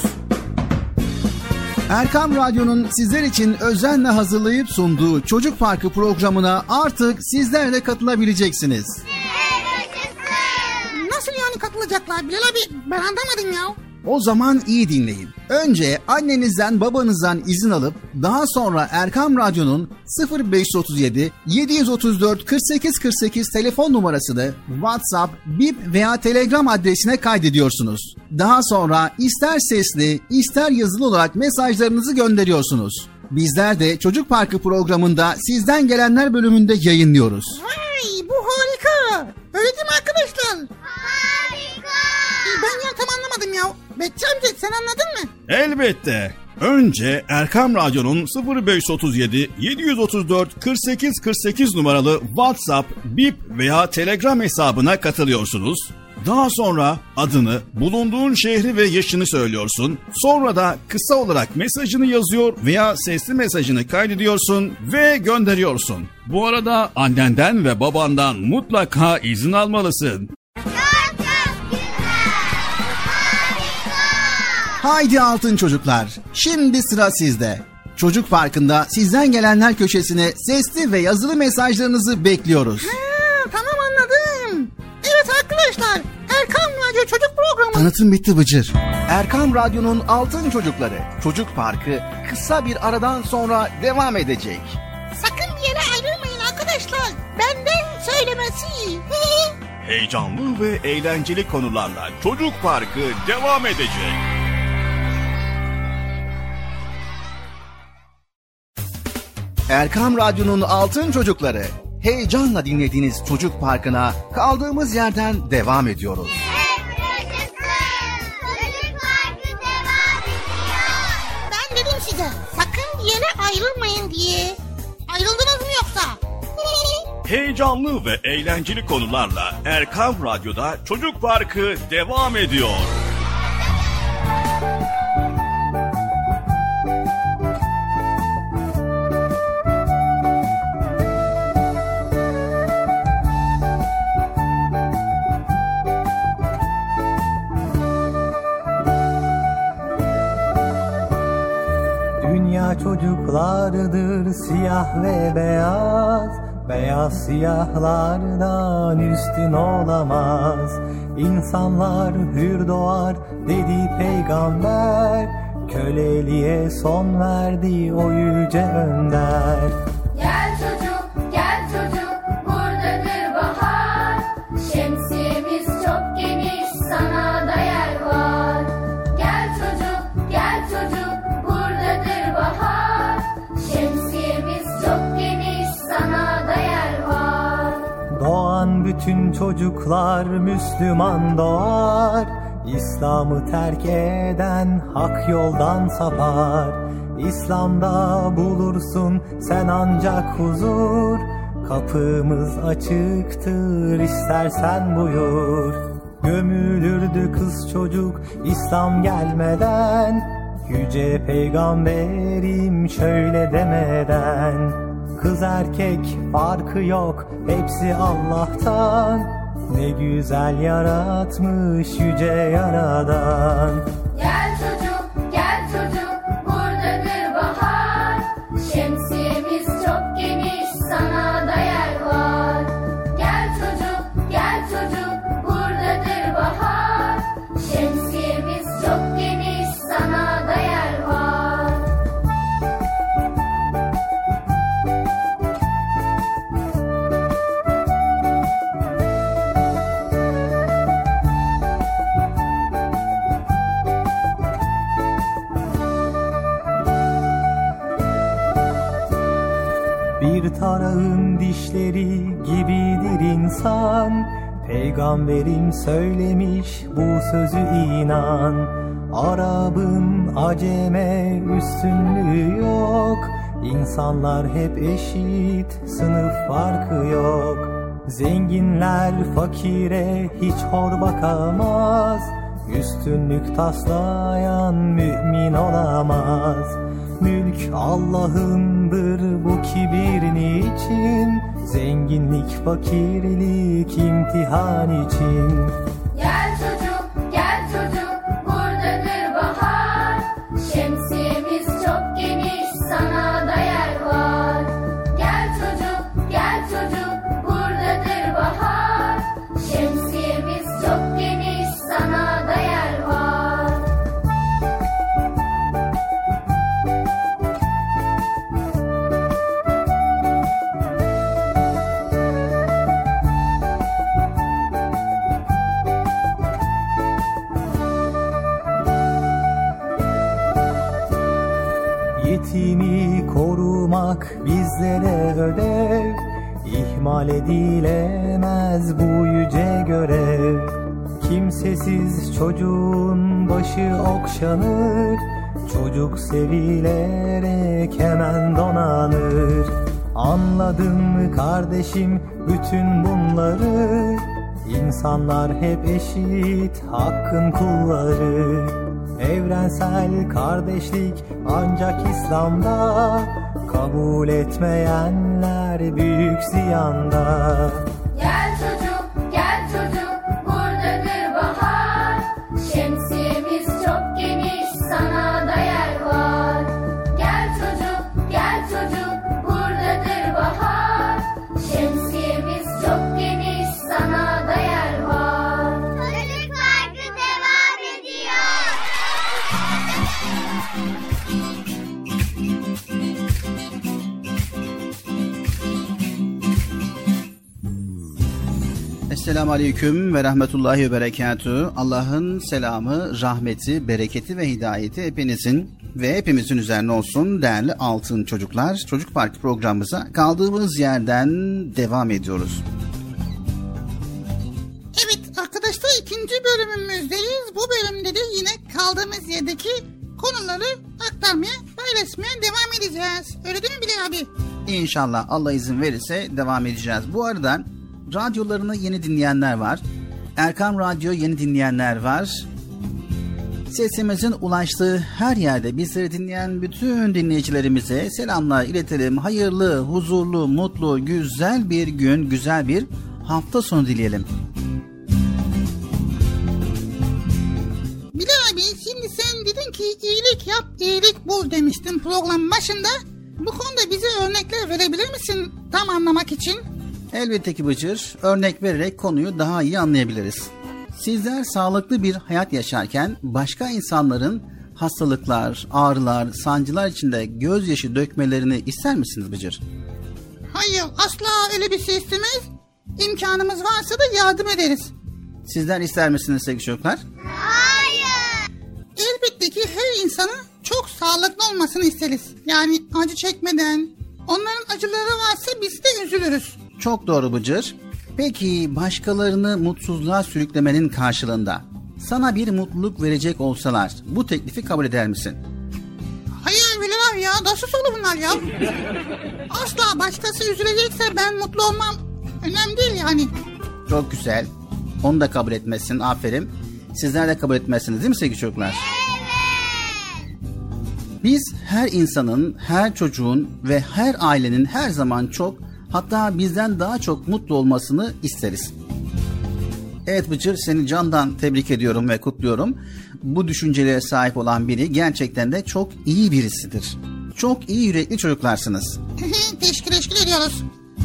Erkam Radyo'nun sizler için özenle hazırlayıp sunduğu Çocuk Parkı programına artık sizler de katılabileceksiniz. Nasıl yani katılacaklar Bilal abi? Ben anlamadım ya. O zaman iyi dinleyin. Önce annenizden babanızdan izin alıp daha sonra Erkam Radyo'nun sıfır beş otuz yedi yedi otuz dört kırk sekiz kırk sekiz telefon numarasını WhatsApp, Bip veya Telegram adresine kaydediyorsunuz. Daha sonra ister sesli ister yazılı olarak mesajlarınızı gönderiyorsunuz. Bizler de Çocuk Parkı programında sizden gelenler bölümünde yayınlıyoruz. Vay, bu harika. Öyle değil mi arkadaşlar? Harika. Ben ya tam anlamadım ya. Betçi amca sen anladın mı? Elbette. Önce Erkam Radyo'nun sıfır beş otuz yedi yedi otuz dört kırk sekiz kırk sekiz numaralı WhatsApp, Bip veya Telegram hesabına katılıyorsunuz. Daha sonra adını, bulunduğun şehri ve yaşını söylüyorsun. Sonra da kısa olarak mesajını yazıyor veya sesli mesajını kaydediyorsun ve gönderiyorsun. Bu arada annenden ve babandan mutlaka izin almalısın. Haydi altın çocuklar, şimdi sıra sizde. Çocuk Parkı'nda sizden gelenler köşesine sesli ve yazılı mesajlarınızı bekliyoruz. Ha, tamam anladım. Evet arkadaşlar, Erkam Radyo Çocuk Programı. Tanıtım bitti Bıcır. Erkam Radyo'nun altın çocukları Çocuk Parkı kısa bir aradan sonra devam edecek. Sakın bir yere ayrılmayın arkadaşlar. Benden söylemesi. Heyecanlı ve eğlenceli konularla Çocuk Parkı devam edecek. Erkam Radyo'nun altın çocukları, heyecanla dinlediğiniz Çocuk Parkı'na kaldığımız yerden devam ediyoruz. Ben dedim size, sakın bir yere ayrılmayın diye. Ayrıldınız mı yoksa? Heyecanlı ve eğlenceli konularla Erkam Radyo'da Çocuk Parkı devam ediyor. Dünya çocuklardır siyah ve beyaz, beyaz siyahlardan üstün olamaz. İnsanlar hür doğar dedi peygamber, köleliğe son verdi o yüce önder. Gel çocuk, gel çocuk, buradadır bahar. Şemsiyemiz çok geniş, sana da yer var. Gel çocuk, gel çocuk, buradadır bahar. Şemsiyemiz çok geniş, sana da yer var. Doğan bütün çocuklar Müslüman doğar. İslam'ı terk eden hak yoldan sapar. İslam'da bulursun sen ancak huzur. Kapımız açıktır, istersen buyur. Gömülürdü kız çocuk İslam gelmeden, yüce peygamberim şöyle demeden. Kız erkek farkı yok, hepsi Allah'tan. Ne güzel yaratmış yüce yaradan. Gel çocuk, gel çocuk, buradadır bahar. Şemsiyemiz çok geniş, sana da yer var. Gel çocuk, gel çocuk, buradadır bahar. Şemsiyemiz çok geniş, sana da yer var. Bir tarağın dişleri gibidir insan. Peygamberim söylemiş bu sözü inan. Arap'ın Acem'e üstünlüğü yok. İnsanlar hep eşit, sınıf farkı yok. Zenginler fakire hiç hor bakamaz. Üstünlük taslayan mümin olamaz. Mülk Allah'ındır, bu kibir niçin? Zenginlik fakirlik imtihan için. Gel çocuk, gel çocuk, buradadır bahar. Şemsiyemiz çok geniş, sana da yer var. Gel çocuk, gel çocuk, buradadır bahar. Şemsiyemiz çok geniş, sana da yer var. İhmal edilemez bu yüce görev. Kimsesiz çocuğun başı okşanır, çocuk sevilerek hemen donanır. Anladın mı kardeşim bütün bunları? İnsanlar hep eşit, hakkın kulları. Evrensel kardeşlik ancak İslam'da, kabul etmeyenler büyük ziyanda. Gel çocuk, gel çocuk, buradadır bahar. Şemsiyemiz çok geniş, sana da yer var. Gel çocuk, gel çocuk, buradadır bahar. Şemsiyemiz çok geniş, sana da yer var. Çocuk Parkı devam ediyor. Esselamu Aleyküm ve Rahmetullahi ve Berekatühü. Allah'ın selamı, rahmeti, bereketi ve hidayeti hepinizin ve hepimizin üzerine olsun değerli altın çocuklar. Çocuk Parkı programımıza kaldığımız yerden devam ediyoruz. Evet arkadaşlar, ikinci bölümümüzdeyiz. Bu bölümde de yine kaldığımız yerdeki konuları aktarmaya, paylaşmaya devam edeceğiz. Öyle değil mi Bilal abi? İnşallah Allah izin verirse devam edeceğiz. Bu arada radyolarını yeni dinleyenler var. Erkam Radyo yeni dinleyenler var. Sesimizin ulaştığı her yerde bizleri dinleyen bütün dinleyicilerimize selamlar iletelim. Hayırlı, huzurlu, mutlu, güzel bir gün, güzel bir hafta sonu dileyelim. Bilal abi, şimdi sen dedin ki iyilik yap, iyilik bul demiştin programın başında. Bu konuda bize örnekler verebilir misin tam anlamak için? Elbette ki Bıcır, örnek vererek konuyu daha iyi anlayabiliriz. Sizler sağlıklı bir hayat yaşarken başka insanların hastalıklar, ağrılar, sancılar içinde gözyaşı dökmelerini ister misiniz Bıcır? Hayır, asla öyle bir şey istemeyiz. İmkanımız varsa da yardım ederiz. Sizler ister misiniz sevgili çocuklar? Hayır. Elbette ki her insanın çok sağlıklı olmasını isteriz. Yani acı çekmeden, onların acıları varsa biz de üzülürüz. Çok doğru Bıcır. Peki başkalarını mutsuzluğa sürüklemenin karşılığında sana bir mutluluk verecek olsalar bu teklifi kabul eder misin? Hayır Bilal abi ya, nasıl soru bunlar ya? Asla, başkası üzülecekse ben mutlu olmam. Önemli değil yani. Çok güzel. Onu da kabul etmezsin, aferin. Sizler de kabul etmezsiniz değil mi sevgili çocuklar? Biz her insanın, her çocuğun ve her ailenin her zaman çok, hatta bizden daha çok mutlu olmasını isteriz. Evet Bıcır, seni candan tebrik ediyorum ve kutluyorum. Bu düşüncelere sahip olan biri gerçekten de çok iyi birisidir. Çok iyi yürekli çocuklarsınız. teşekkür teşekkür ediyoruz.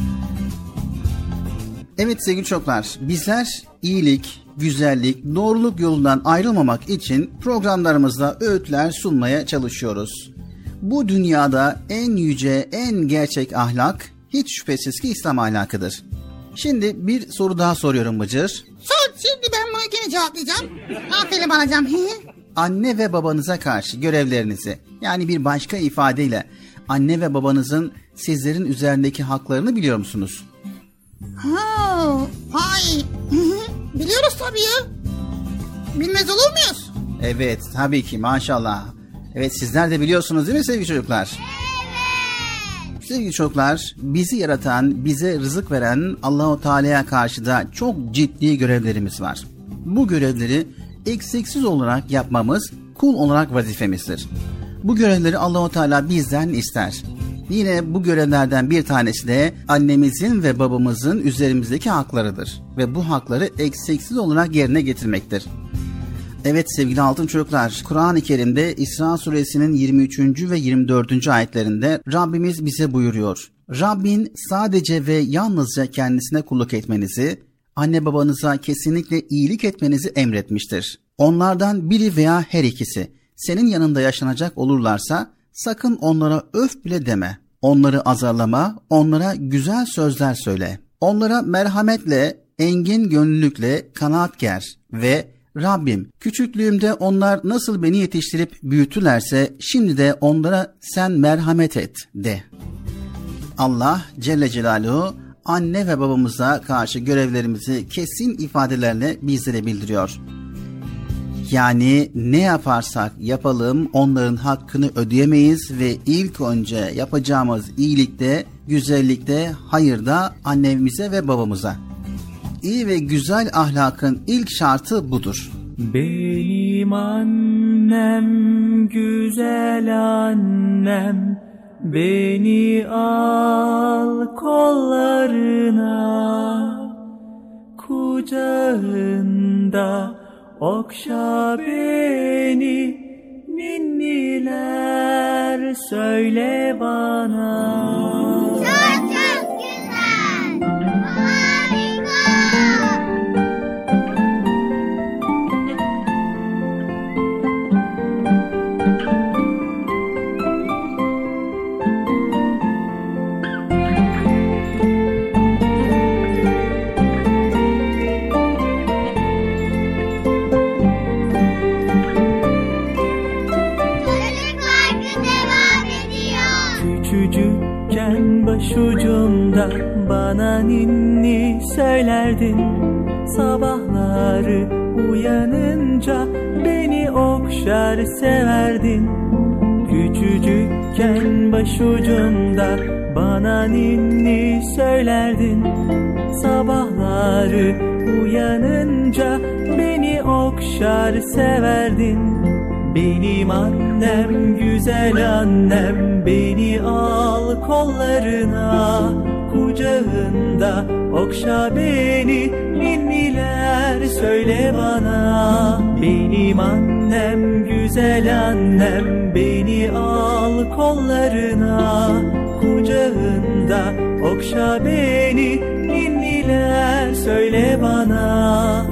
Evet sevgili çocuklar, bizler iyilik, güzellik, doğruluk yolundan ayrılmamak için programlarımızda öğütler sunmaya çalışıyoruz. Bu dünyada en yüce, en gerçek ahlak hiç şüphesiz ki İslam ahlakıdır. Şimdi bir soru daha soruyorum Bıcır. Sor, şimdi ben bunu gene cevaplayacağım. Aferin alacağım. Anne ve babanıza karşı görevlerinizi, yani bir başka ifadeyle anne ve babanızın sizlerin üzerindeki haklarını biliyor musunuz? Ha, ay. Biliyoruz tabii ya. Bilmez olur muyuz? Evet, tabii ki, maşallah. Evet, sizler de biliyorsunuz değil mi sevgili çocuklar? Evet. Sevgili çocuklar, bizi yaratan, bize rızık veren Allah-u Teala'ya karşı da çok ciddi görevlerimiz var. Bu görevleri eksiksiz olarak yapmamız kul olarak vazifemizdir. Bu görevleri Allah-u Teala bizden ister. Yine bu görevlerden bir tanesi de annemizin ve babamızın üzerimizdeki haklarıdır. Ve bu hakları eksiksiz olarak yerine getirmektir. Evet sevgili altın çocuklar, Kur'an-ı Kerim'de İsra suresinin yirmi üçüncü ve yirmi dördüncü ayetlerinde Rabbimiz bize buyuruyor. Rabbin sadece ve yalnızca kendisine kulluk etmenizi, anne babanıza kesinlikle iyilik etmenizi emretmiştir. Onlardan biri veya her ikisi senin yanında yaşanacak olurlarsa sakın onlara öf bile deme. Onları azarlama, onlara güzel sözler söyle. Onlara merhametle, engin gönüllülükle kanaat ger ve Rabbim, küçüklüğümde onlar nasıl beni yetiştirip büyütülerse şimdi de onlara sen merhamet et de. Allah Celle Celaluhu anne ve babamıza karşı görevlerimizi kesin ifadelerle bizlere bildiriyor. Yani ne yaparsak yapalım onların hakkını ödeyemeyiz ve ilk önce yapacağımız iyilikte, güzellikte, hayırda annemize ve babamıza. İyi ve güzel ahlakın ilk şartı budur. Benim annem, güzel annem, beni al kollarına, kucağında okşa beni, ninniler söyle bana. Çok çok güzel. Harika. Başucumda bana ninni söylerdin, sabahları uyanınca beni okşar severdin. Küçücükken başucumda bana ninni söylerdin, sabahları uyanınca beni okşar severdin. Benim annem, güzel annem, beni al kollarına, kucağında okşa beni, ninniler söyle bana. Benim annem, güzel annem, beni al kollarına, kucağında okşa beni, ninniler söyle bana.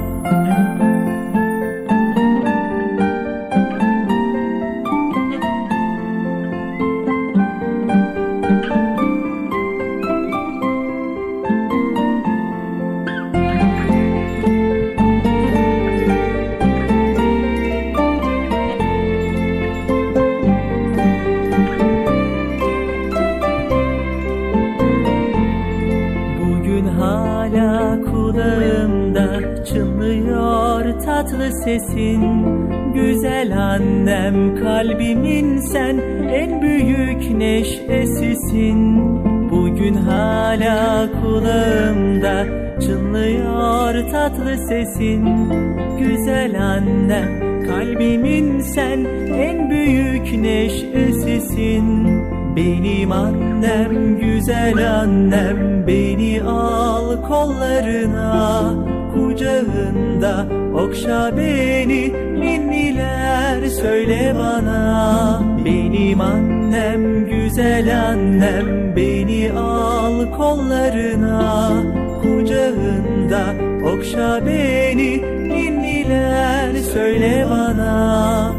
Tatlı sesin, güzel annem, kalbimin sen en büyük neşesisin. Bugün hala kulağımda çınlıyor tatlı sesin, güzel annem, kalbimin sen en büyük neşesisin. Benim annem, güzel annem, beni al kollarına, kucağında okşa beni, ninniler söyle bana. Benim annem, güzel annem, beni al kollarına, kucağında okşa beni, ninniler söyle bana.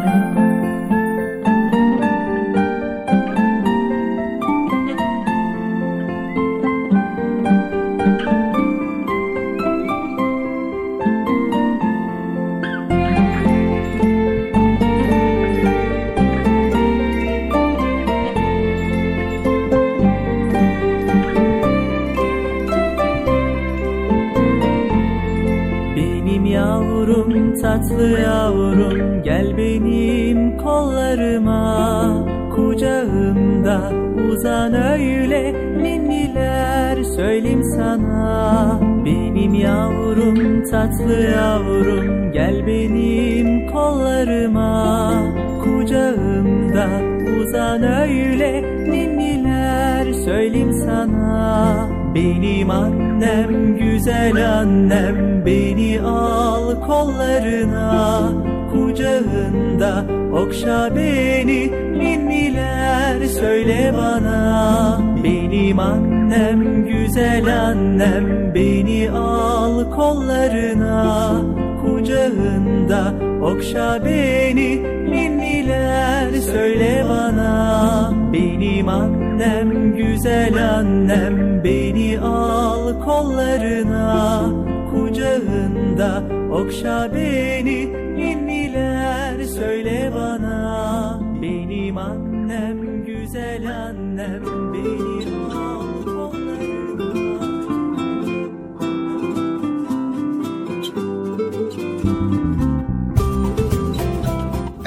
Tatlı yavrum, gel benim kollarıma, kucağımda uzan öyle, ninniler söyleyeyim sana. Benim yavrum, tatlı yavrum, gel benim kollarıma, kucağımda uzan öyle, ninniler söyleyeyim sana. Benim annem, güzel annem, beni al kollarına, kucağında okşa beni, ninniler söyle bana. Benim annem, güzel annem, beni al kollarına, kucağında okşa beni, ninniler söyle bana. Benim annem, güzel annem, beni al kollarına, kucağında okşa beni, ninniler söyle bana. Benim annem, güzel annem, beni al kollarına.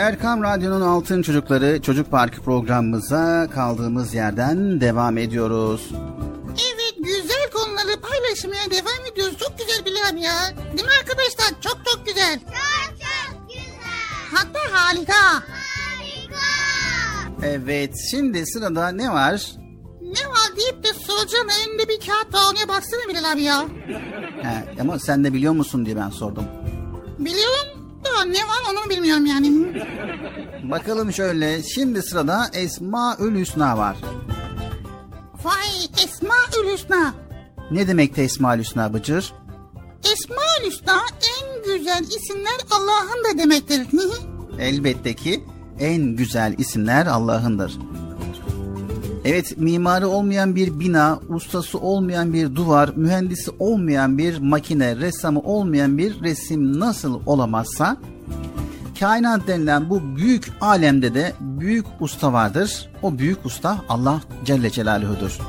Erkam Radyo'nun Altın Çocukları Çocuk Parkı programımıza kaldığımız yerden devam ediyoruz. Evet, güzel konuları paylaşmaya devam ediyoruz. Çok güzel Bilal abi ya. Değil mi arkadaşlar? Çok çok güzel. Çok çok güzel. Hatta harika. Harika. Evet, şimdi sırada ne var? Ne var deyip de soracağım, önünde bir kağıt var, ona baksana Bilal abi ya. He, ama sen de biliyor musun diye ben sordum. Biliyorum da ne var onu bilmiyorum yani. Bakalım şöyle, şimdi sırada Esmaül Hüsna var. Vay, Esmaül Hüsna. Ne demekti Esmaül Hüsna Bıcır? Esmaül Hüsna en güzel isimler Allah'ın da demektir. Elbette ki en güzel isimler Allah'ındır. Evet, mimarı olmayan bir bina, ustası olmayan bir duvar, mühendisi olmayan bir makine, ressamı olmayan bir resim nasıl olamazsa, kainat denilen bu büyük alemde de büyük usta vardır. O büyük usta Allah Celle Celaluhu'dur.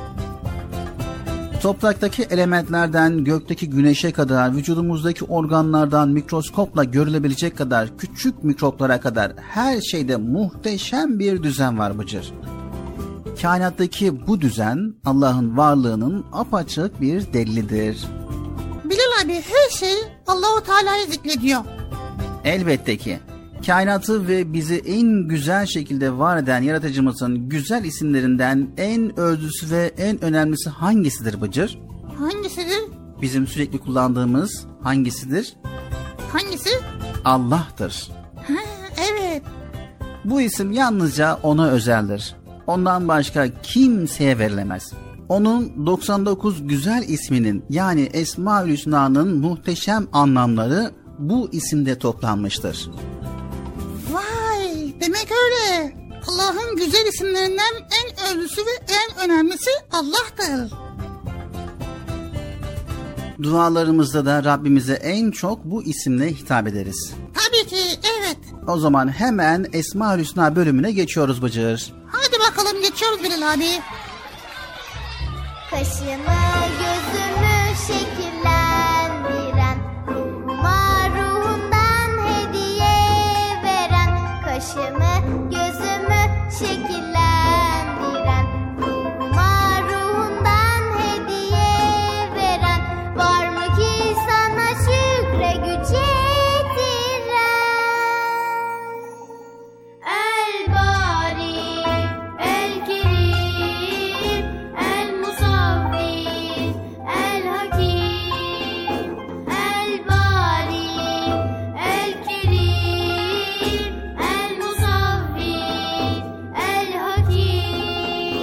Topraktaki elementlerden gökteki güneşe kadar, vücudumuzdaki organlardan mikroskopla görülebilecek kadar küçük mikroplara kadar her şeyde muhteşem bir düzen var Bıcır. Kainattaki bu düzen Allah'ın varlığının apaçık bir delilidir. Bilal abi, her şey Allah-u Teala'yı zikrediyor. Elbette ki kainatı ve bizi en güzel şekilde var eden yaratıcımızın güzel isimlerinden en özlüsü ve en önemlisi hangisidir Bıcır? Hangisidir? Bizim sürekli kullandığımız hangisidir? Hangisi? Allah'tır. Ha, evet. Bu isim yalnızca ona özeldir. Ondan başka kimseye verilemez. Onun doksan dokuz güzel isminin yani Esmaül Hüsna'nın muhteşem anlamları bu isimde toplanmıştır. Vay, demek öyle. Allah'ın güzel isimlerinden en özlüsü ve en önemlisi Allah'tır. Dualarımızda da Rabbimize en çok bu isimle hitap ederiz. Tabii ki, evet. O zaman hemen Esmaül Hüsna bölümüne geçiyoruz Bıcır. Hadi bakalım, geçiyoruz Bilal abi. Kaşımı gözümü şekillendiren, ruhuma ruhundan hediye veren. Kaşımı gözümü şekillendiren, ruhuma ruhundan hediye veren. Var mı ki sana şükre güç yetiren? El Bari, El Kerim, El Musavvir, El Hakim. El Bari, El Kerim, El Musavvir, El Hakim.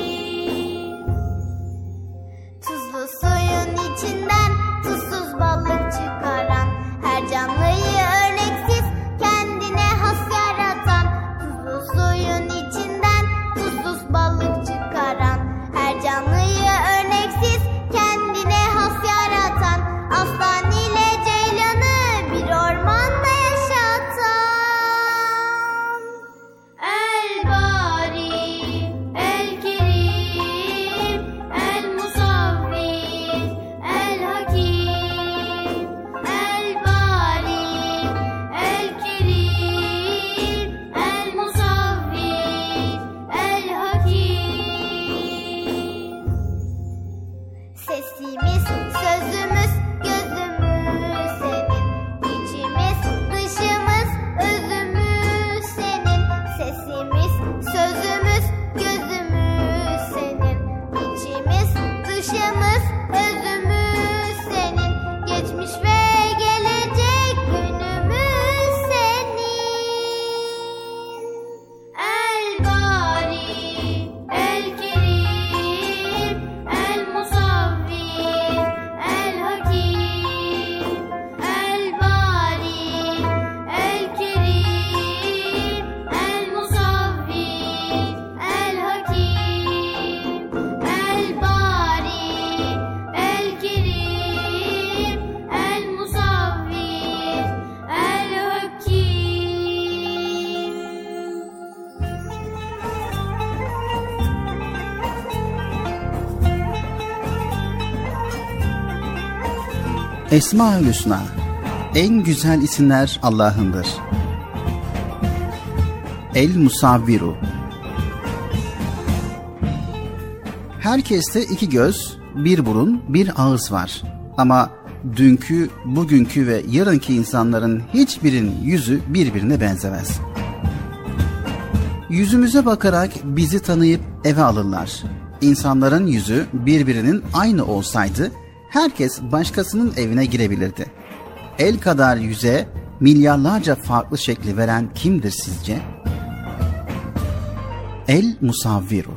Tuzlu suyun içinden tuzsuz balık çıkaran, her canlıyı örneksiz kendine has yaratan. Tuzlu suyun içinden tuzsuz balık çıkaran, her canlıyı örneksiz kendine has yaratan. Aslan ile ceylanı bir ormanda yaşatan. El Bari, El Kerim, El Musavvir, El Hakim. El Bari, El Kerim, El Musavvir, El Hakim. Sesimiz, sözümüz, gözümüz senin. İçimiz, dışımız, özümüz senin. Sesimiz, sözümüz, gözümüz senin. İçimiz, dışımız, özümüz senin. Geçmiş ve gelecek günümüz senin. El Bari, El Kerim, El Musavvir, El Hakim. El Bari, El Kerim, El Musavvir, El Hakim. El Bari, El Kerim, El Musavvir, El Hakim. Esmaül Hüsna, en güzel isimler Allah'ındır. El Musavviru. Herkeste iki göz, bir burun, bir ağız var. Ama dünkü, bugünkü ve yarınki insanların hiçbirinin yüzü birbirine benzemez. Yüzümüze bakarak bizi tanıyıp eve alırlar. İnsanların yüzü birbirinin aynı olsaydı herkes başkasının evine girebilirdi. El kadar yüze milyarlarca farklı şekli veren kimdir sizce? El Musavviru.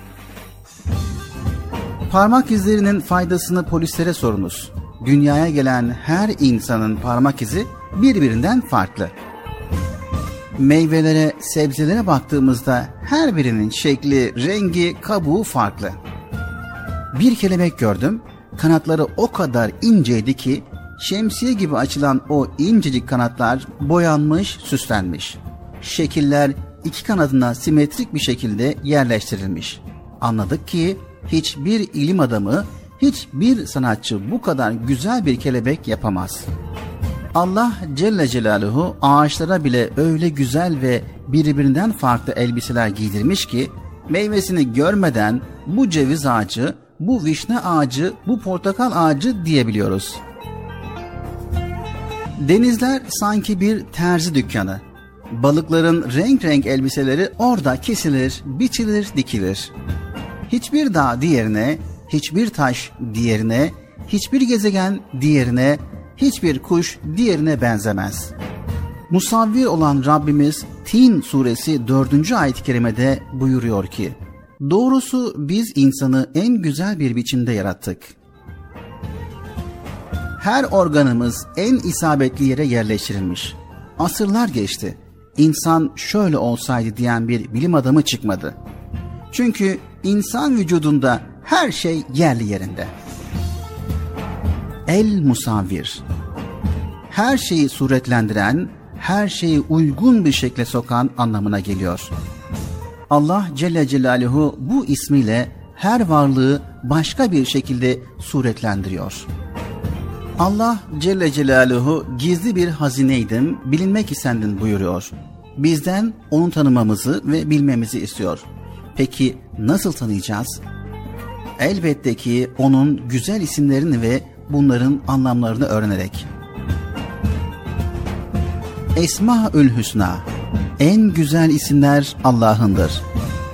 Parmak izlerinin faydasını polislere sorunuz. Dünyaya gelen her insanın parmak izi birbirinden farklı. Meyvelere, sebzelere baktığımızda her birinin şekli, rengi, kabuğu farklı. Bir kelebek gördüm, kanatları o kadar inceydi ki şemsiye gibi açılan o incecik kanatlar boyanmış, süslenmiş. Şekiller iki kanadına simetrik bir şekilde yerleştirilmiş. Anladık ki hiçbir ilim adamı, hiçbir sanatçı bu kadar güzel bir kelebek yapamaz. Allah Celle Celaluhu ağaçlara bile öyle güzel ve birbirinden farklı elbiseler giydirmiş ki meyvesini görmeden bu ceviz ağacı, bu vişne ağacı, bu portakal ağacı diyebiliyoruz. Denizler sanki bir terzi dükkanı. Balıkların renk renk elbiseleri orada kesilir, biçilir, dikilir. Hiçbir dağ diğerine, hiçbir taş diğerine, hiçbir gezegen diğerine, hiçbir kuş diğerine benzemez. Musavvir olan Rabbimiz Tin suresi dördüncü ayet-i kerimede buyuruyor ki, doğrusu biz insanı en güzel bir biçimde yarattık. Her organımız en isabetli yere yerleştirilmiş. Asırlar geçti. İnsan şöyle olsaydı diyen bir bilim adamı çıkmadı. Çünkü insan vücudunda her şey yerli yerinde. El Musavvir. Her şeyi suretlendiren, her şeyi uygun bir şekle sokan anlamına geliyor. Allah Celle Celaluhu bu ismiyle her varlığı başka bir şekilde suretlendiriyor. Allah Celle Celaluhu gizli bir hazineydim, bilinmek istendin buyuruyor. Bizden onu tanımamızı ve bilmemizi istiyor. Peki nasıl tanıyacağız? Elbette ki onun güzel isimlerini ve bunların anlamlarını öğrenerek. Esmaül Hüsna, en güzel isimler Allah'ındır.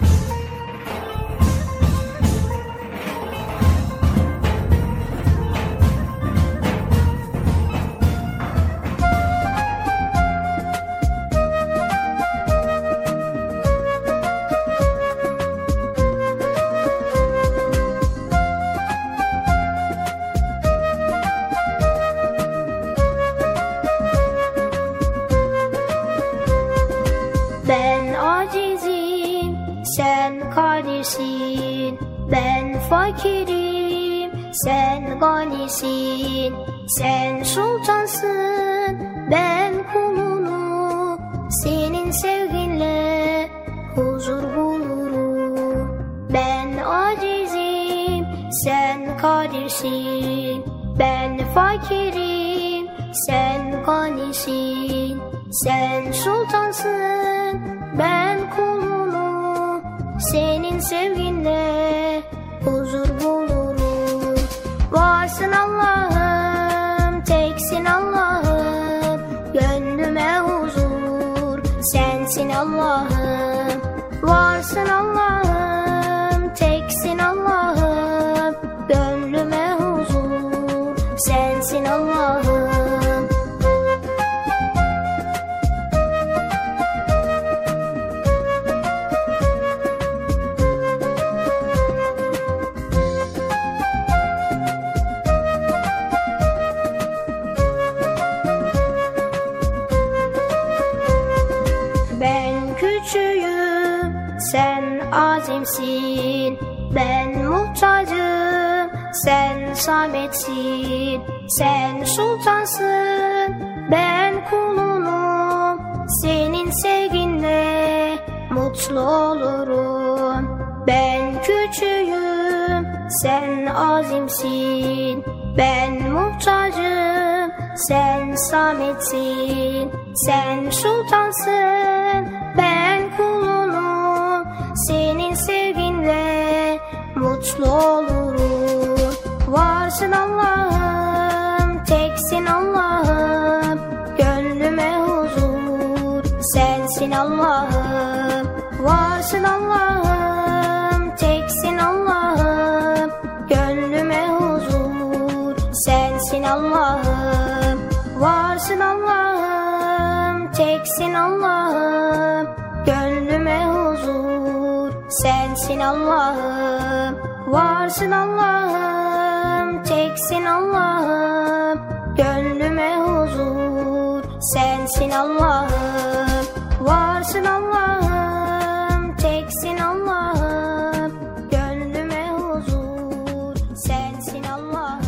Sen sultansın, ben kulunu, senin sevginle huzur bulurum. Ben acizim, sen kadirsin, ben fakirim, sen ganisin. Sen sultansın, ben kulunu, senin sevginle huzur bulurum. Varsın Allah'ım, teksin Allah'ım, gönlüme huzur, sensin Allah'ım. Varsın Allah'ım, teksin Allah'ım, gönlüme huzur, sensin Allah'ım. Azimsin, ben muhtacım, sen sametsin. Sen sultansın, ben kulunum, senin sevginle mutlu olurum. Ben küçüğüm, sen azimsin, ben muhtacım, sen sametsin. Sen sultansın, ben kulunum, mutlu olurum. Varsın Allah'ım, teksin Allah'ım, gönlüme huzur sensin Allah'ım. Varsın Allah'ım, teksin Allah'ım, gönlüme huzur sensin Allah'ım. Varsın Allah'ım, teksin Allah'ım, gönlüme huzur sensin Allah'ım. Varsın Allah'ım, teksin Allah'ım, gönlüme huzur sensin Allah'ım. Varsın Allah'ım, teksin Allah'ım, gönlüme huzur sensin Allah'ım.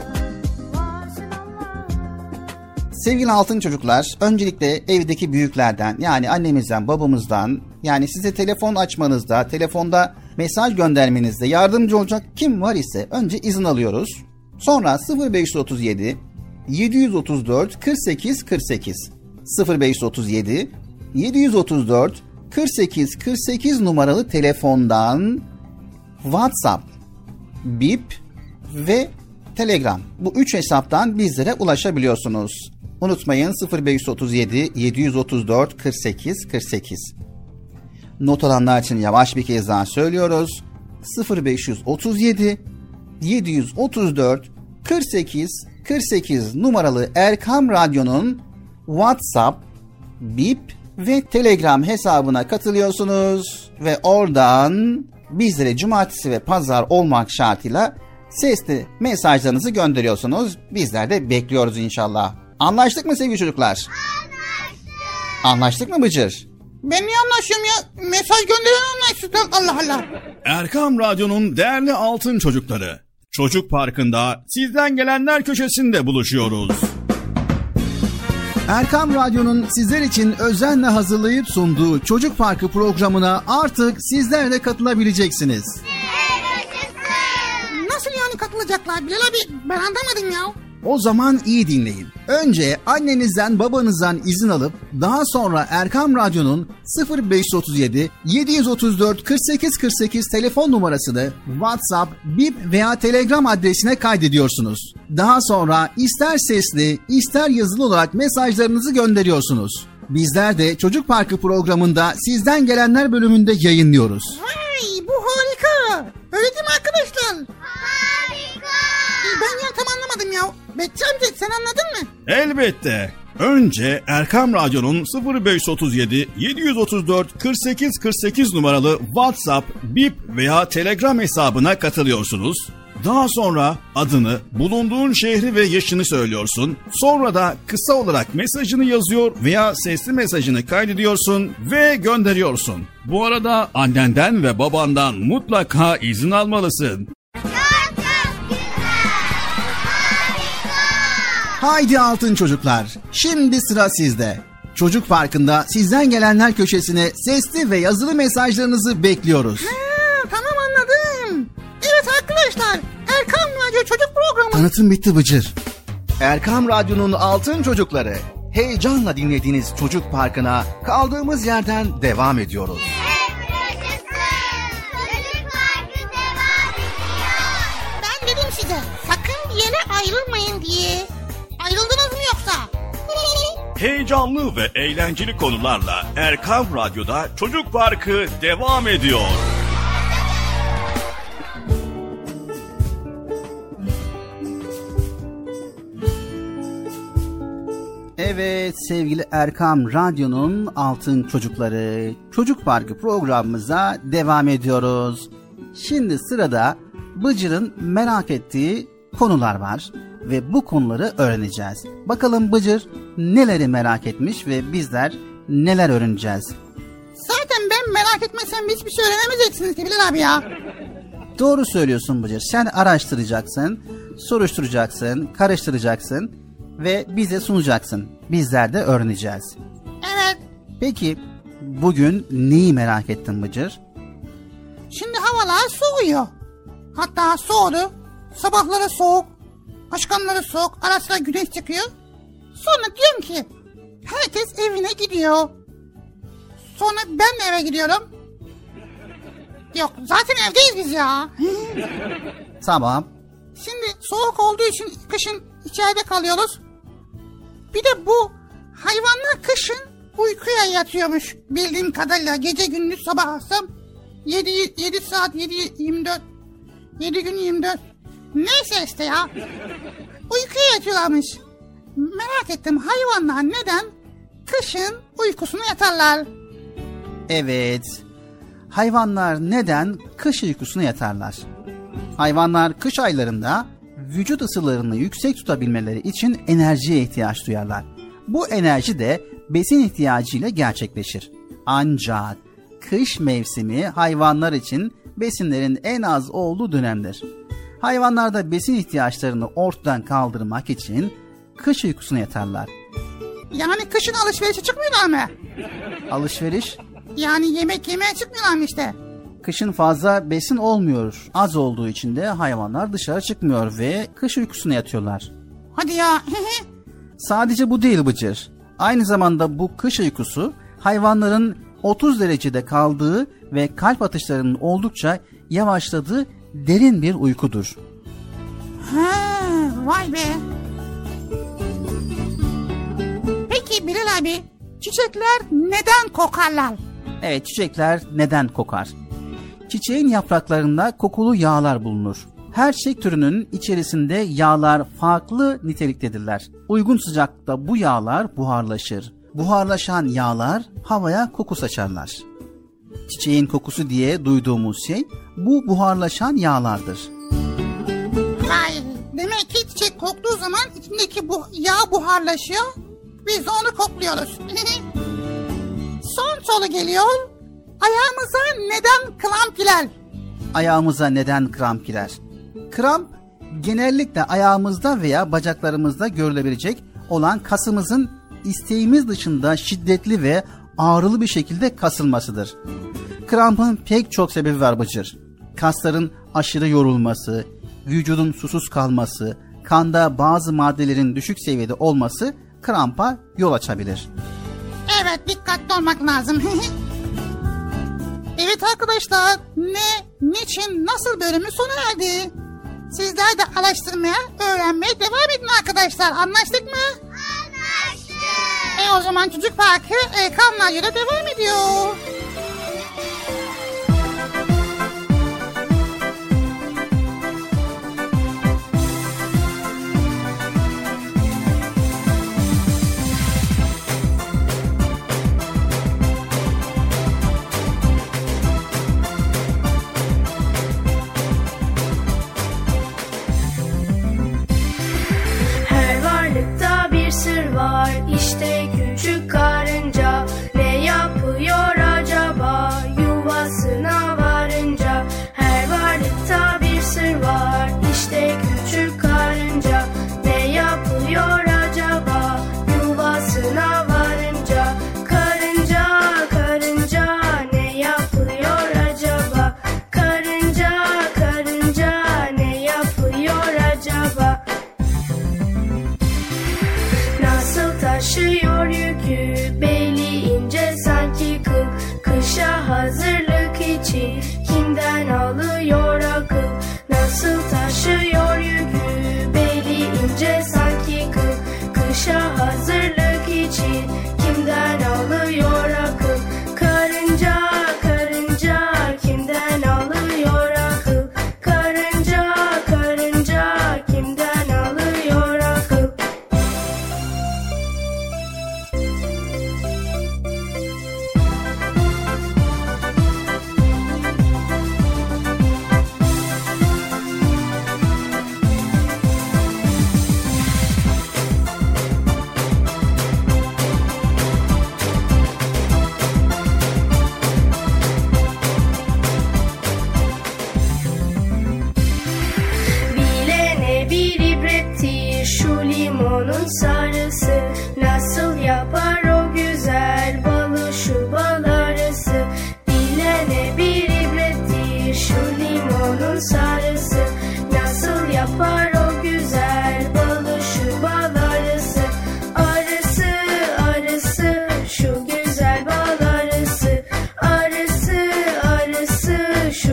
Varsın Allah'ım. Sevgili altın çocuklar, öncelikle evdeki büyüklerden, yani annemizden, babamızdan, yani size telefon açmanızda, telefonda mesaj göndermenizde yardımcı olacak kim var ise önce izin alıyoruz. Sonra sıfır beş otuz yedi yedi otuz dört kırk sekiz kırk sekiz sıfır beş otuz yedi yedi otuz dört kırk sekiz kırk sekiz numaralı telefondan WhatsApp, Bip ve Telegram, bu üç hesaptan bizlere ulaşabiliyorsunuz. Unutmayın, sıfır beş otuz yedi yedi otuz dört kırk sekiz kırk sekiz. Not alanlar için yavaş bir kez daha söylüyoruz. sıfır beş otuz yedi yedi otuz dört kırk sekiz kırk sekiz numaralı Erkam Radyo'nun WhatsApp, Bip ve Telegram hesabına katılıyorsunuz ve oradan bizlere cumartesi ve pazar olmak şartıyla sesli mesajlarınızı gönderiyorsunuz. Bizler de bekliyoruz inşallah. Anlaştık mı sevgili çocuklar? Anlaştık. Anlaştık mı Bıcır? Ben niye anlaşıyorum ya? Mesaj gönderen anlaştık. Allah Allah. Erkam Radyo'nun değerli altın çocukları, Çocuk Parkı'nda sizden gelenler köşesinde buluşuyoruz. Erkam Radyo'nun sizler için özenle hazırlayıp sunduğu Çocuk Parkı programına artık sizler de katılabileceksiniz. Nasıl yani katılacaklar Bilal abi? Ben anlamadım ya. O zaman iyi dinleyin. Önce annenizden babanızdan izin alıp daha sonra Erkam Radyo'nun sıfır beş otuz yedi yedi otuz dört kırk sekiz kırk sekiz telefon numarasını WhatsApp, Bip veya Telegram adresine kaydediyorsunuz. Daha sonra ister sesli ister yazılı olarak mesajlarınızı gönderiyorsunuz. Bizler de Çocuk Parkı programında sizden gelenler bölümünde yayınlıyoruz. Vay, bu harika. Öyle değil mi arkadaşlar? Harika. Ben ya tam anlamadım ya. Bekçi amca sen anladın mı? Elbette. Önce Erkam Radyo'nun sıfır beş otuz yedi yedi otuz dört kırk sekiz kırk sekiz numaralı WhatsApp, Bip veya Telegram hesabına katılıyorsunuz. Daha sonra adını, bulunduğun şehri ve yaşını söylüyorsun. Sonra da kısa olarak mesajını yazıyor veya sesli mesajını kaydediyorsun ve gönderiyorsun. Bu arada annenden ve babandan mutlaka izin almalısın. Haydi altın çocuklar, şimdi sıra sizde. Çocuk Parkı'nda sizden gelenler köşesine sesli ve yazılı mesajlarınızı bekliyoruz. Ha, tamam anladım. Evet arkadaşlar, Erkam Radyo Çocuk Programı. Tanıtım bitti Bıcır. Erkam Radyo'nun altın çocukları, heyecanla dinlediğiniz Çocuk Parkı'na kaldığımız yerden devam ediyoruz. Ben dedim size, sakın bir yere ayrılmayın diye. Ayrıldınız mı yoksa? Heyecanlı ve eğlenceli konularla Erkam Radyo'da Çocuk Parkı devam ediyor. Evet sevgili Erkam Radyo'nun altın çocukları, Çocuk Parkı programımıza devam ediyoruz. Şimdi sırada Bıcır'ın merak ettiği konular var ve bu konuları öğreneceğiz. Bakalım Bıcır neleri merak etmiş ve bizler neler öğreneceğiz? Zaten ben merak etmesem hiçbir şey öğrenemeyeceksiniz Bilal abi ya. Doğru söylüyorsun Bıcır. Sen araştıracaksın, soruşturacaksın, karıştıracaksın ve bize sunacaksın. Bizler de öğreneceğiz. Evet. Peki bugün neyi merak ettin Bıcır? Şimdi havalar soğuyor. Hatta soğudu. Sabahları soğuk. Akşamları soğuk. Ara sıra güneş çıkıyor. Sonra diyorum ki herkes evine gidiyor. Sonra ben eve gidiyorum. Yok zaten evdeyiz biz ya. Tamam. Şimdi soğuk olduğu için kışın içeride kalıyoruz. Bir de bu hayvanlar kışın uykuya yatıyormuş. Bildiğim kadarıyla gece gündüz sabah akşam yedi, yedi saat yedi yirmi dört yedi gün yirmi dört neyse işte ya. Uykuya yatıyorlarmış. Merak ettim, hayvanlar neden kışın uykusunu yatarlar? Evet. Hayvanlar neden kış uykusuna yatarlar? Hayvanlar kış aylarında vücut ısılarını yüksek tutabilmeleri için enerjiye ihtiyaç duyarlar. Bu enerji de besin ihtiyacıyla gerçekleşir. Ancak kış mevsimi hayvanlar için besinlerin en az olduğu dönemdir. Hayvanlar da besin ihtiyaçlarını ortadan kaldırmak için kış uykusuna yatarlar. Yani kışın alışverişe çıkmıyorlar mı? Alışveriş? Yani yemek yemeye çıkmıyorlar mı işte? Kışın fazla besin olmuyor. Az olduğu için de hayvanlar dışarı çıkmıyor ve kış uykusuna yatıyorlar. Hadi ya. Sadece bu değil Bıcır. Aynı zamanda bu kış uykusu hayvanların otuz derecede kaldığı ve kalp atışlarının oldukça yavaşladığı derin bir uykudur. Ha, vay be. Peki Bilal abi, çiçekler neden kokarlar? Evet, çiçekler neden kokar? Çiçeğin yapraklarında kokulu yağlar bulunur. Her çiçek türünün içerisinde yağlar farklı niteliktedirler. Uygun sıcaklıkta bu yağlar buharlaşır. Buharlaşan yağlar havaya koku saçarlar. Çiçeğin kokusu diye duyduğumuz şey bu buharlaşan yağlardır. Vay, demek ki çiçek koktuğu zaman içindeki bu yağ buharlaşıyor. Biz de onu kokluyoruz. Son soru geliyor. Ayağımıza neden kramp girer? Ayağımıza neden kramp girer? Kramp genellikle ayağımızda veya bacaklarımızda görülebilecek olan kasımızın isteğimiz dışında şiddetli ve ağrılı bir şekilde kasılmasıdır. Krampın pek çok sebebi var Bıcır. Kasların aşırı yorulması, vücudun susuz kalması, kanda bazı maddelerin düşük seviyede olması krampa yol açabilir. Evet, dikkatli olmak lazım. Evet arkadaşlar, ne, niçin, nasıl bölümü sona erdi. Sizler de araştırmaya, öğrenmeye devam edin arkadaşlar. Anlaştık mı? Anlaştık. E o zaman Çocuk Parkı e, Kamlarca'da devam ediyor. Sır var işte küçük karınca, ne yapıyor acaba yuvasına varınca? Her varlıkta bir sır var işte küçük karınca, ne yapıyor acaba yuvasına varınca? Karınca karınca ne yapıyor acaba? Karınca karınca ne yapıyor acaba? Taşıyor yükü, beli ince sanki kıl. Kışa hazırlık için kimden alıyor akıl? Nasıl taşıyor yükü, beli ince sanki kıl. Kışa hazırlık için kimden alıyor akıl? Karınca karınca kimden alıyor akıl? Karınca karınca kimden alıyor akıl? Sarısı nasıl yapar o güzel balı şu bal arısı? Bilene bir ibrettir şu limonun sarısı. Nasıl yapar o güzel balı şu bal arısı? Arısı arısı şu güzel bal arısı. Arısı arısı şu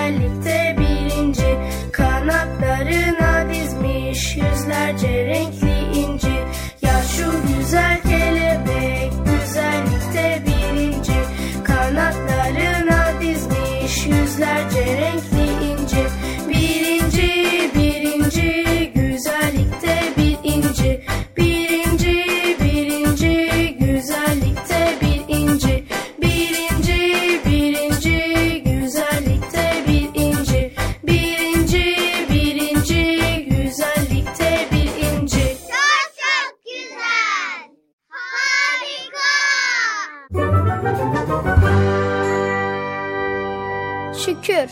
güzellikte birinci. Kanatlarına dizmiş yüzlerce renkli inci. Ya şu güzel kelebek güzellikte birinci. Kanatlarına dizmiş yüzlerce renkli inci. Birinci, birinci, güzellikte bir inci. Birinci, birinci, güzellikte bir inci. Birinci, birinci, güzellikte bir inci. Birinci, birinci, güzellikte bir inci. Çok çok güzel. Harika. Şükür.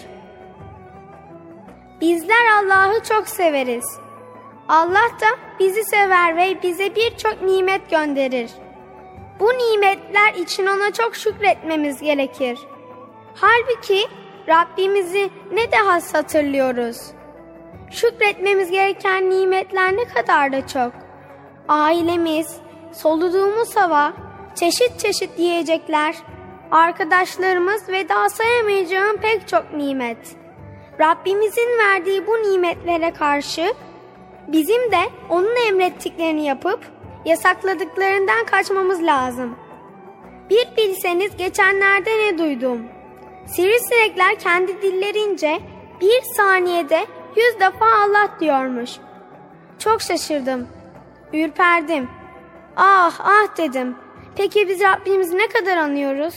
Bizler Allah'ı çok severiz. Allah da bizi sever ve bize birçok nimet gönderir. Bu nimetler için ona çok şükretmemiz gerekir. Halbuki Rabbimizi ne de has hatırlıyoruz. Şükretmemiz gereken nimetler ne kadar da çok. Ailemiz, soluduğumuz hava, çeşit çeşit yiyecekler, arkadaşlarımız ve daha sayamayacağım pek çok nimet. Rabbimizin verdiği bu nimetlere karşı bizim de onun emrettiklerini yapıp yasakladıklarından kaçmamız lazım. Bir bilseniz geçenlerde ne duydum? Sivrisinekler kendi dillerince bir saniyede yüz defa Allah diyormuş. Çok şaşırdım, ürperdim. Ah ah dedim. Peki biz Rabbimizi ne kadar anıyoruz?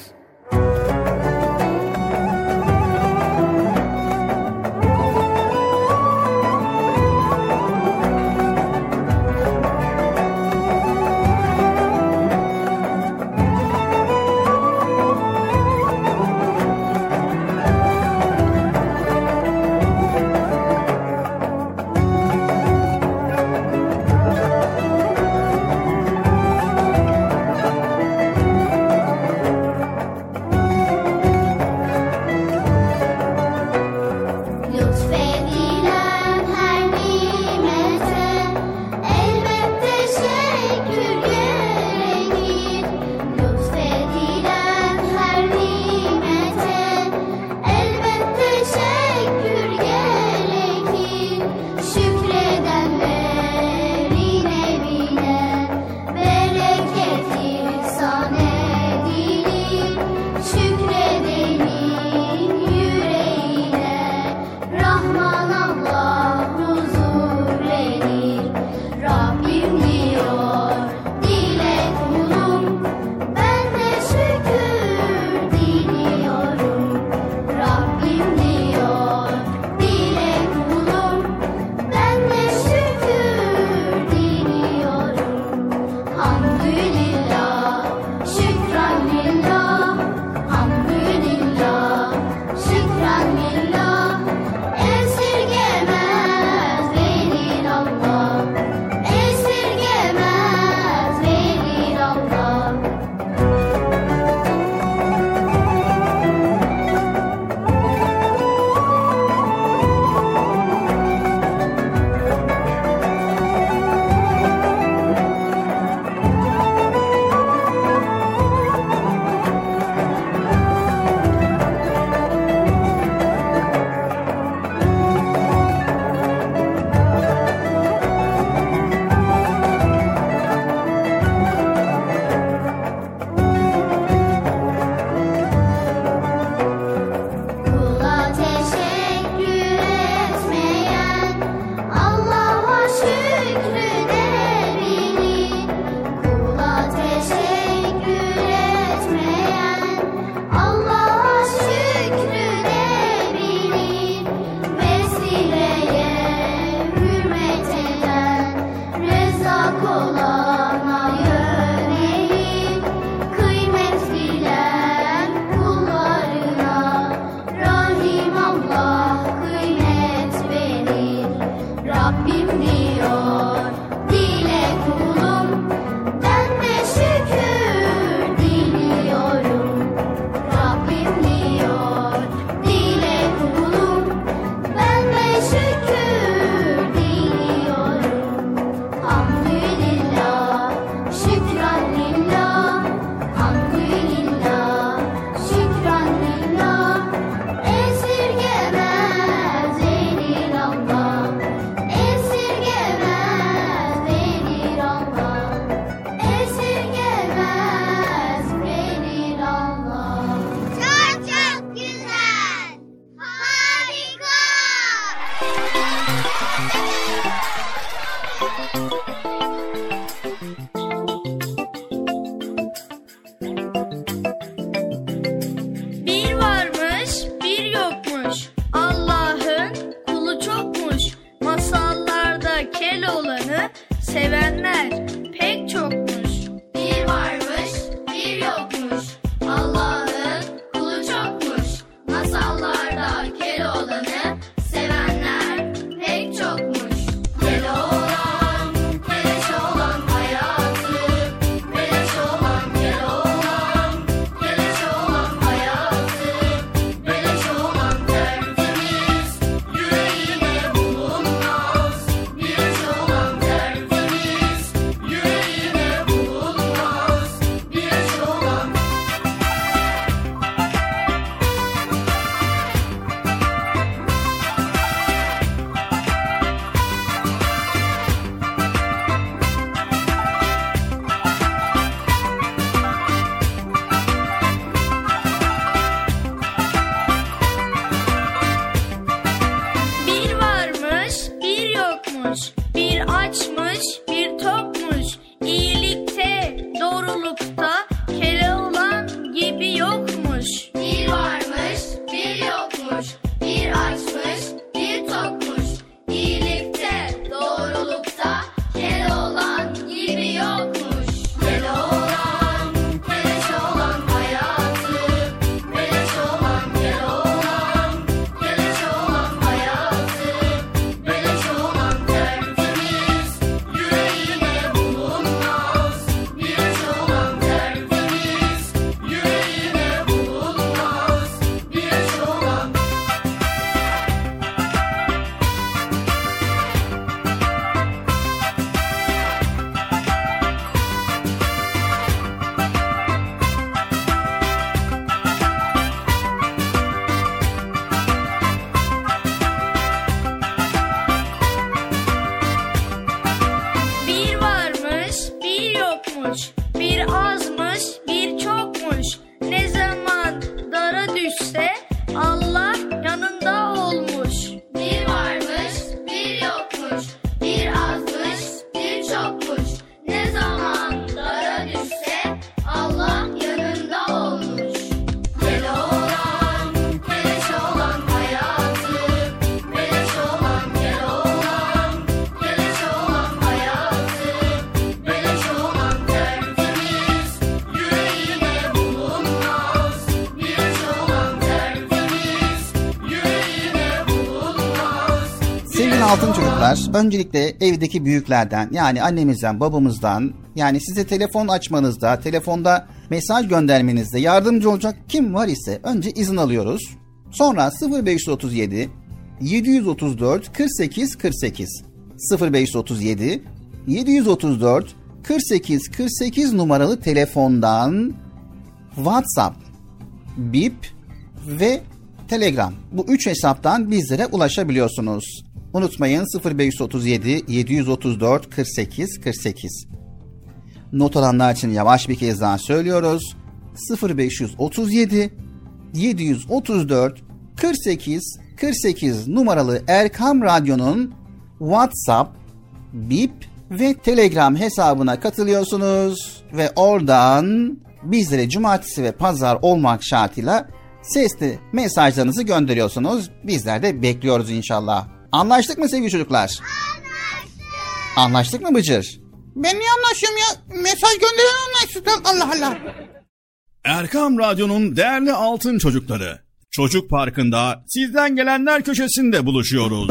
Sevgili altın çocuklar, öncelikle evdeki büyüklerden, yani annemizden, babamızdan, yani size telefon açmanızda, telefonda mesaj göndermenizde yardımcı olacak kim var ise önce izin alıyoruz. Sonra sıfır beş otuz yedi yedi yüz otuz dört kırk sekiz kırk sekiz sıfır beş otuz yedi yedi yüz otuz dört kırk sekiz kırk sekiz numaralı telefondan WhatsApp, Bip ve Telegram, bu üç hesaptan bizlere ulaşabiliyorsunuz. Unutmayın, sıfır beş otuz yedi yedi yüz otuz dört kırk sekiz kırk sekiz. Not alanlar için yavaş bir kez daha söylüyoruz. sıfır beş otuz yedi yedi yüz otuz dört kırk sekiz kırk sekiz numaralı Erkam Radyo'nun WhatsApp, Bip ve Telegram hesabına katılıyorsunuz ve oradan bizlere cumartesi ve pazar olmak şartıyla sesli mesajlarınızı gönderiyorsunuz. Bizler de bekliyoruz inşallah. Anlaştık mı sevgili çocuklar? Anlaştık. Anlaştık mı Bıcır? Ben niye anlaşıyorum ya? Mesaj gönderen anlaştık. Allah Allah. Erkam Radyo'nun değerli altın çocukları, Çocuk Parkı'nda sizden gelenler köşesinde buluşuyoruz.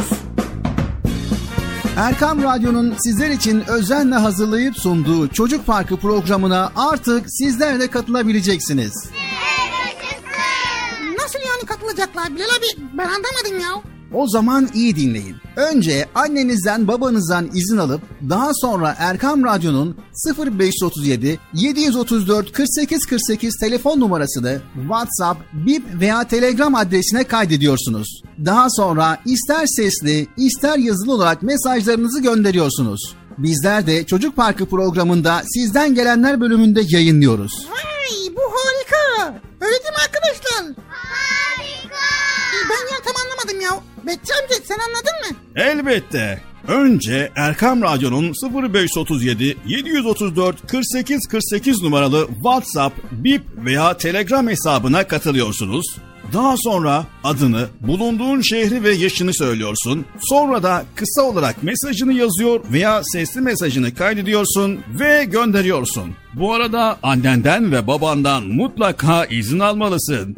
Erkam Radyo'nun sizler için özenle hazırlayıp sunduğu Çocuk Parkı programına artık sizler de katılabileceksiniz. Nasıl yani katılacaklar Bilal abi? Ben anlamadım ya. O zaman iyi dinleyin. Önce annenizden babanızdan izin alıp daha sonra Erkam Radyo'nun sıfır beş otuz yedi yedi yüz otuz dört kırk sekiz kırk sekiz telefon numarasını WhatsApp, Bip veya Telegram adresine kaydediyorsunuz. Daha sonra ister sesli ister yazılı olarak mesajlarınızı gönderiyorsunuz. Bizler de Çocuk Parkı programında sizden gelenler bölümünde yayınlıyoruz. Vay, bu harika. Öyle değil mi arkadaşlar? Harika. Ben ya tam anlamadım ya. Betçi amca sen anladın mı? Elbette. Önce Erkam Radyo'nun sıfır beş otuz yedi yedi yüz otuz dört kırk sekiz kırk sekiz numaralı WhatsApp, Bip veya Telegram hesabına katılıyorsunuz. Daha sonra adını, bulunduğun şehri ve yaşını söylüyorsun. Sonra da kısa olarak mesajını yazıyor veya sesli mesajını kaydediyorsun ve gönderiyorsun. Bu arada annenden ve babandan mutlaka izin almalısın.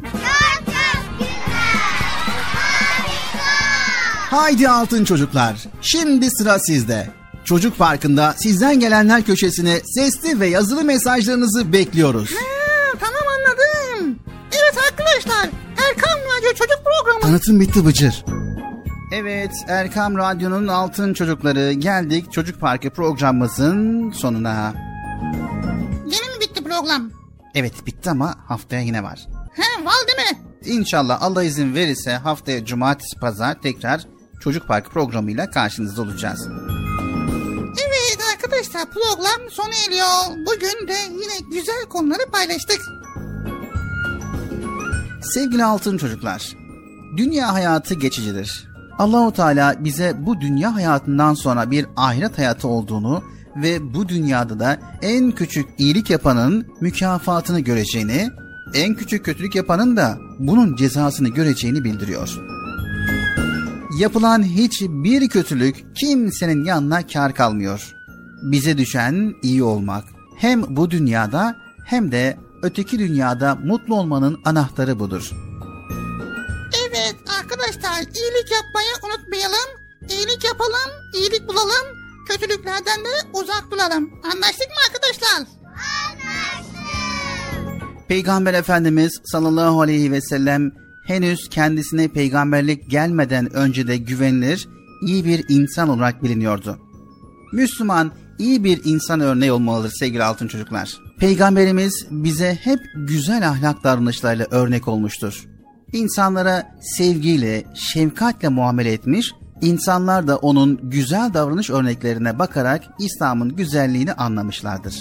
Haydi altın çocuklar, şimdi sıra sizde. Çocuk Parkı'nda sizden gelenler köşesine sesli ve yazılı mesajlarınızı bekliyoruz. Ha, tamam anladım. Evet arkadaşlar, Erkam Radyo Çocuk Programı. Tanıtım bitti Bıcır. Evet, Erkam Radyo'nun altın çocukları, geldik Çocuk Parkı programımızın sonuna. Yine mi bitti program? Evet bitti ama haftaya yine var. He, var değil mi? İnşallah Allah izin verirse haftaya cumartesi pazar tekrar Çocuk Parkı programıyla karşınızda olacağız. Evet arkadaşlar, program sona eriyor. Bugün de yine güzel konuları paylaştık. Sevgili altın çocuklar, dünya hayatı geçicidir. Allah-u Teala bize bu dünya hayatından sonra bir ahiret hayatı olduğunu ve bu dünyada da en küçük iyilik yapanın mükafatını göreceğini, en küçük kötülük yapanın da bunun cezasını göreceğini bildiriyor. Yapılan hiçbir kötülük kimsenin yanına kâr kalmıyor. Bize düşen iyi olmak. Hem bu dünyada hem de öteki dünyada mutlu olmanın anahtarı budur. Evet arkadaşlar, iyilik yapmayı unutmayalım. İyilik yapalım, iyilik bulalım. Kötülüklerden de uzak duralım. Anlaştık mı arkadaşlar? Peygamber Efendimiz sallallahu aleyhi ve sellem henüz kendisine peygamberlik gelmeden önce de güvenilir, iyi bir insan olarak biliniyordu. Müslüman iyi bir insan örneği olmalıdır sevgili altın çocuklar. Peygamberimiz bize hep güzel ahlak davranışlarıyla örnek olmuştur. İnsanlara sevgiyle, şefkatle muamele etmiş, insanlar da onun güzel davranış örneklerine bakarak İslam'ın güzelliğini anlamışlardır.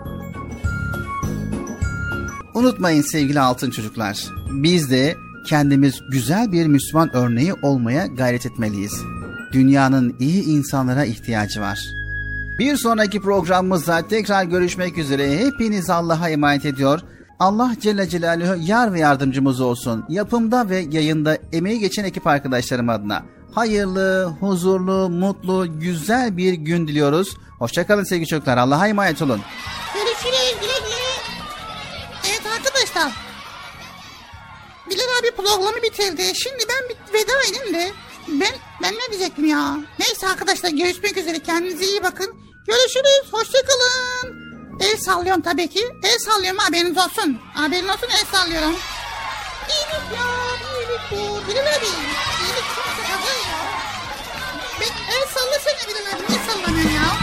Unutmayın sevgili altın çocuklar, biz de kendimiz güzel bir Müslüman örneği olmaya gayret etmeliyiz. Dünyanın iyi insanlara ihtiyacı var. Bir sonraki programımızda tekrar görüşmek üzere. Hepiniz Allah'a emanet ediyor. Allah Celle Celaluhu yar ve yardımcımız olsun. Yapımda ve yayında emeği geçen ekip arkadaşlarım adına hayırlı, huzurlu, mutlu, güzel bir gün diliyoruz. Hoşçakalın sevgili çocuklar. Allah'a emanet olun. Görüşürüz. Güle güle. Evet arkadaşlar, Bilal abi programı bitirdi. Şimdi ben bir veda edeyim de Ben ben ne diyecektim ya? Neyse arkadaşlar, görüşmek üzere. Kendinize iyi bakın. Görüşürüz. Hoşçakalın. El sallıyorum tabii ki. El sallıyorum, haberiniz olsun. Haberin olsun, el sallıyorum. İyilik ya. İyilik bu. Bilal abi. İyilik çok sıkıntı ya. Ben el sallasana Bilal abi. Ne sallamıyorsun ya?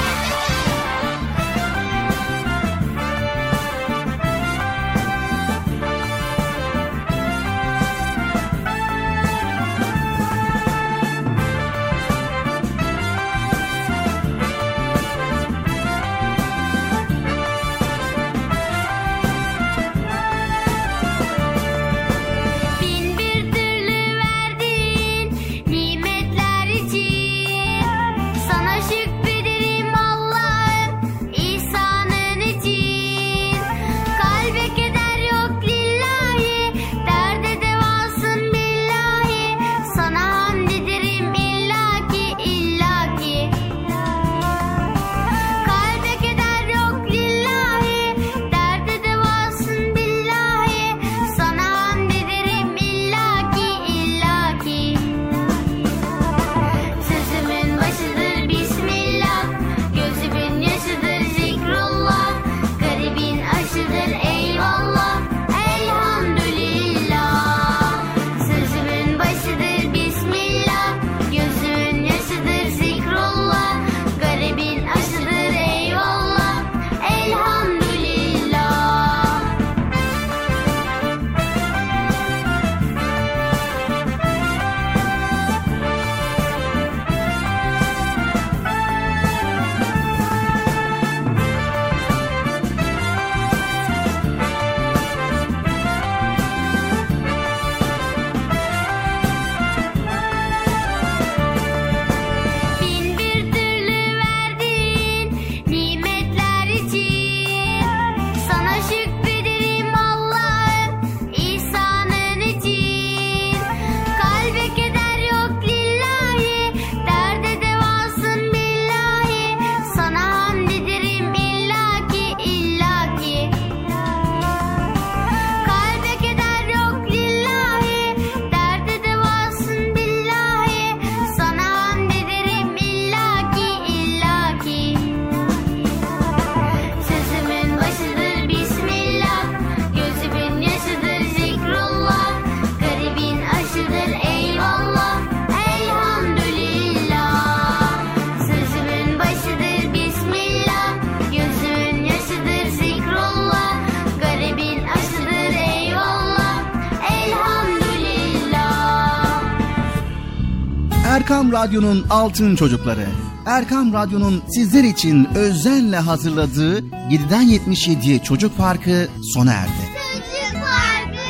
Erkam Radyo'nun Altın Çocukları. Erkam Radyo'nun sizler için özenle hazırladığı yediden yetmiş yediye Çocuk Parkı sona erdi. Çocuk Parkı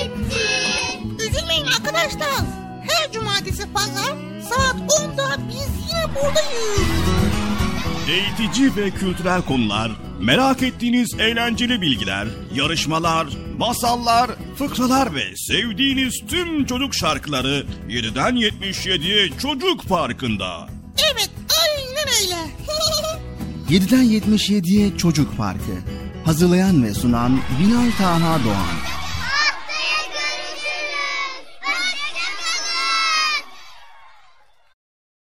bitti. Üzülmeyin arkadaşlar. Her cumartesi pazar saat onda biz yine buradayız. Eğitici ve kültürel konular, merak ettiğiniz eğlenceli bilgiler, yarışmalar, masallar, fıkralar ve sevdiğiniz tüm çocuk şarkıları yediden yetmiş yediye Çocuk Parkı'nda. Evet, aynen öyle. yediden yetmiş yediye Çocuk Parkı. Hazırlayan ve sunan Binal Taha Doğan.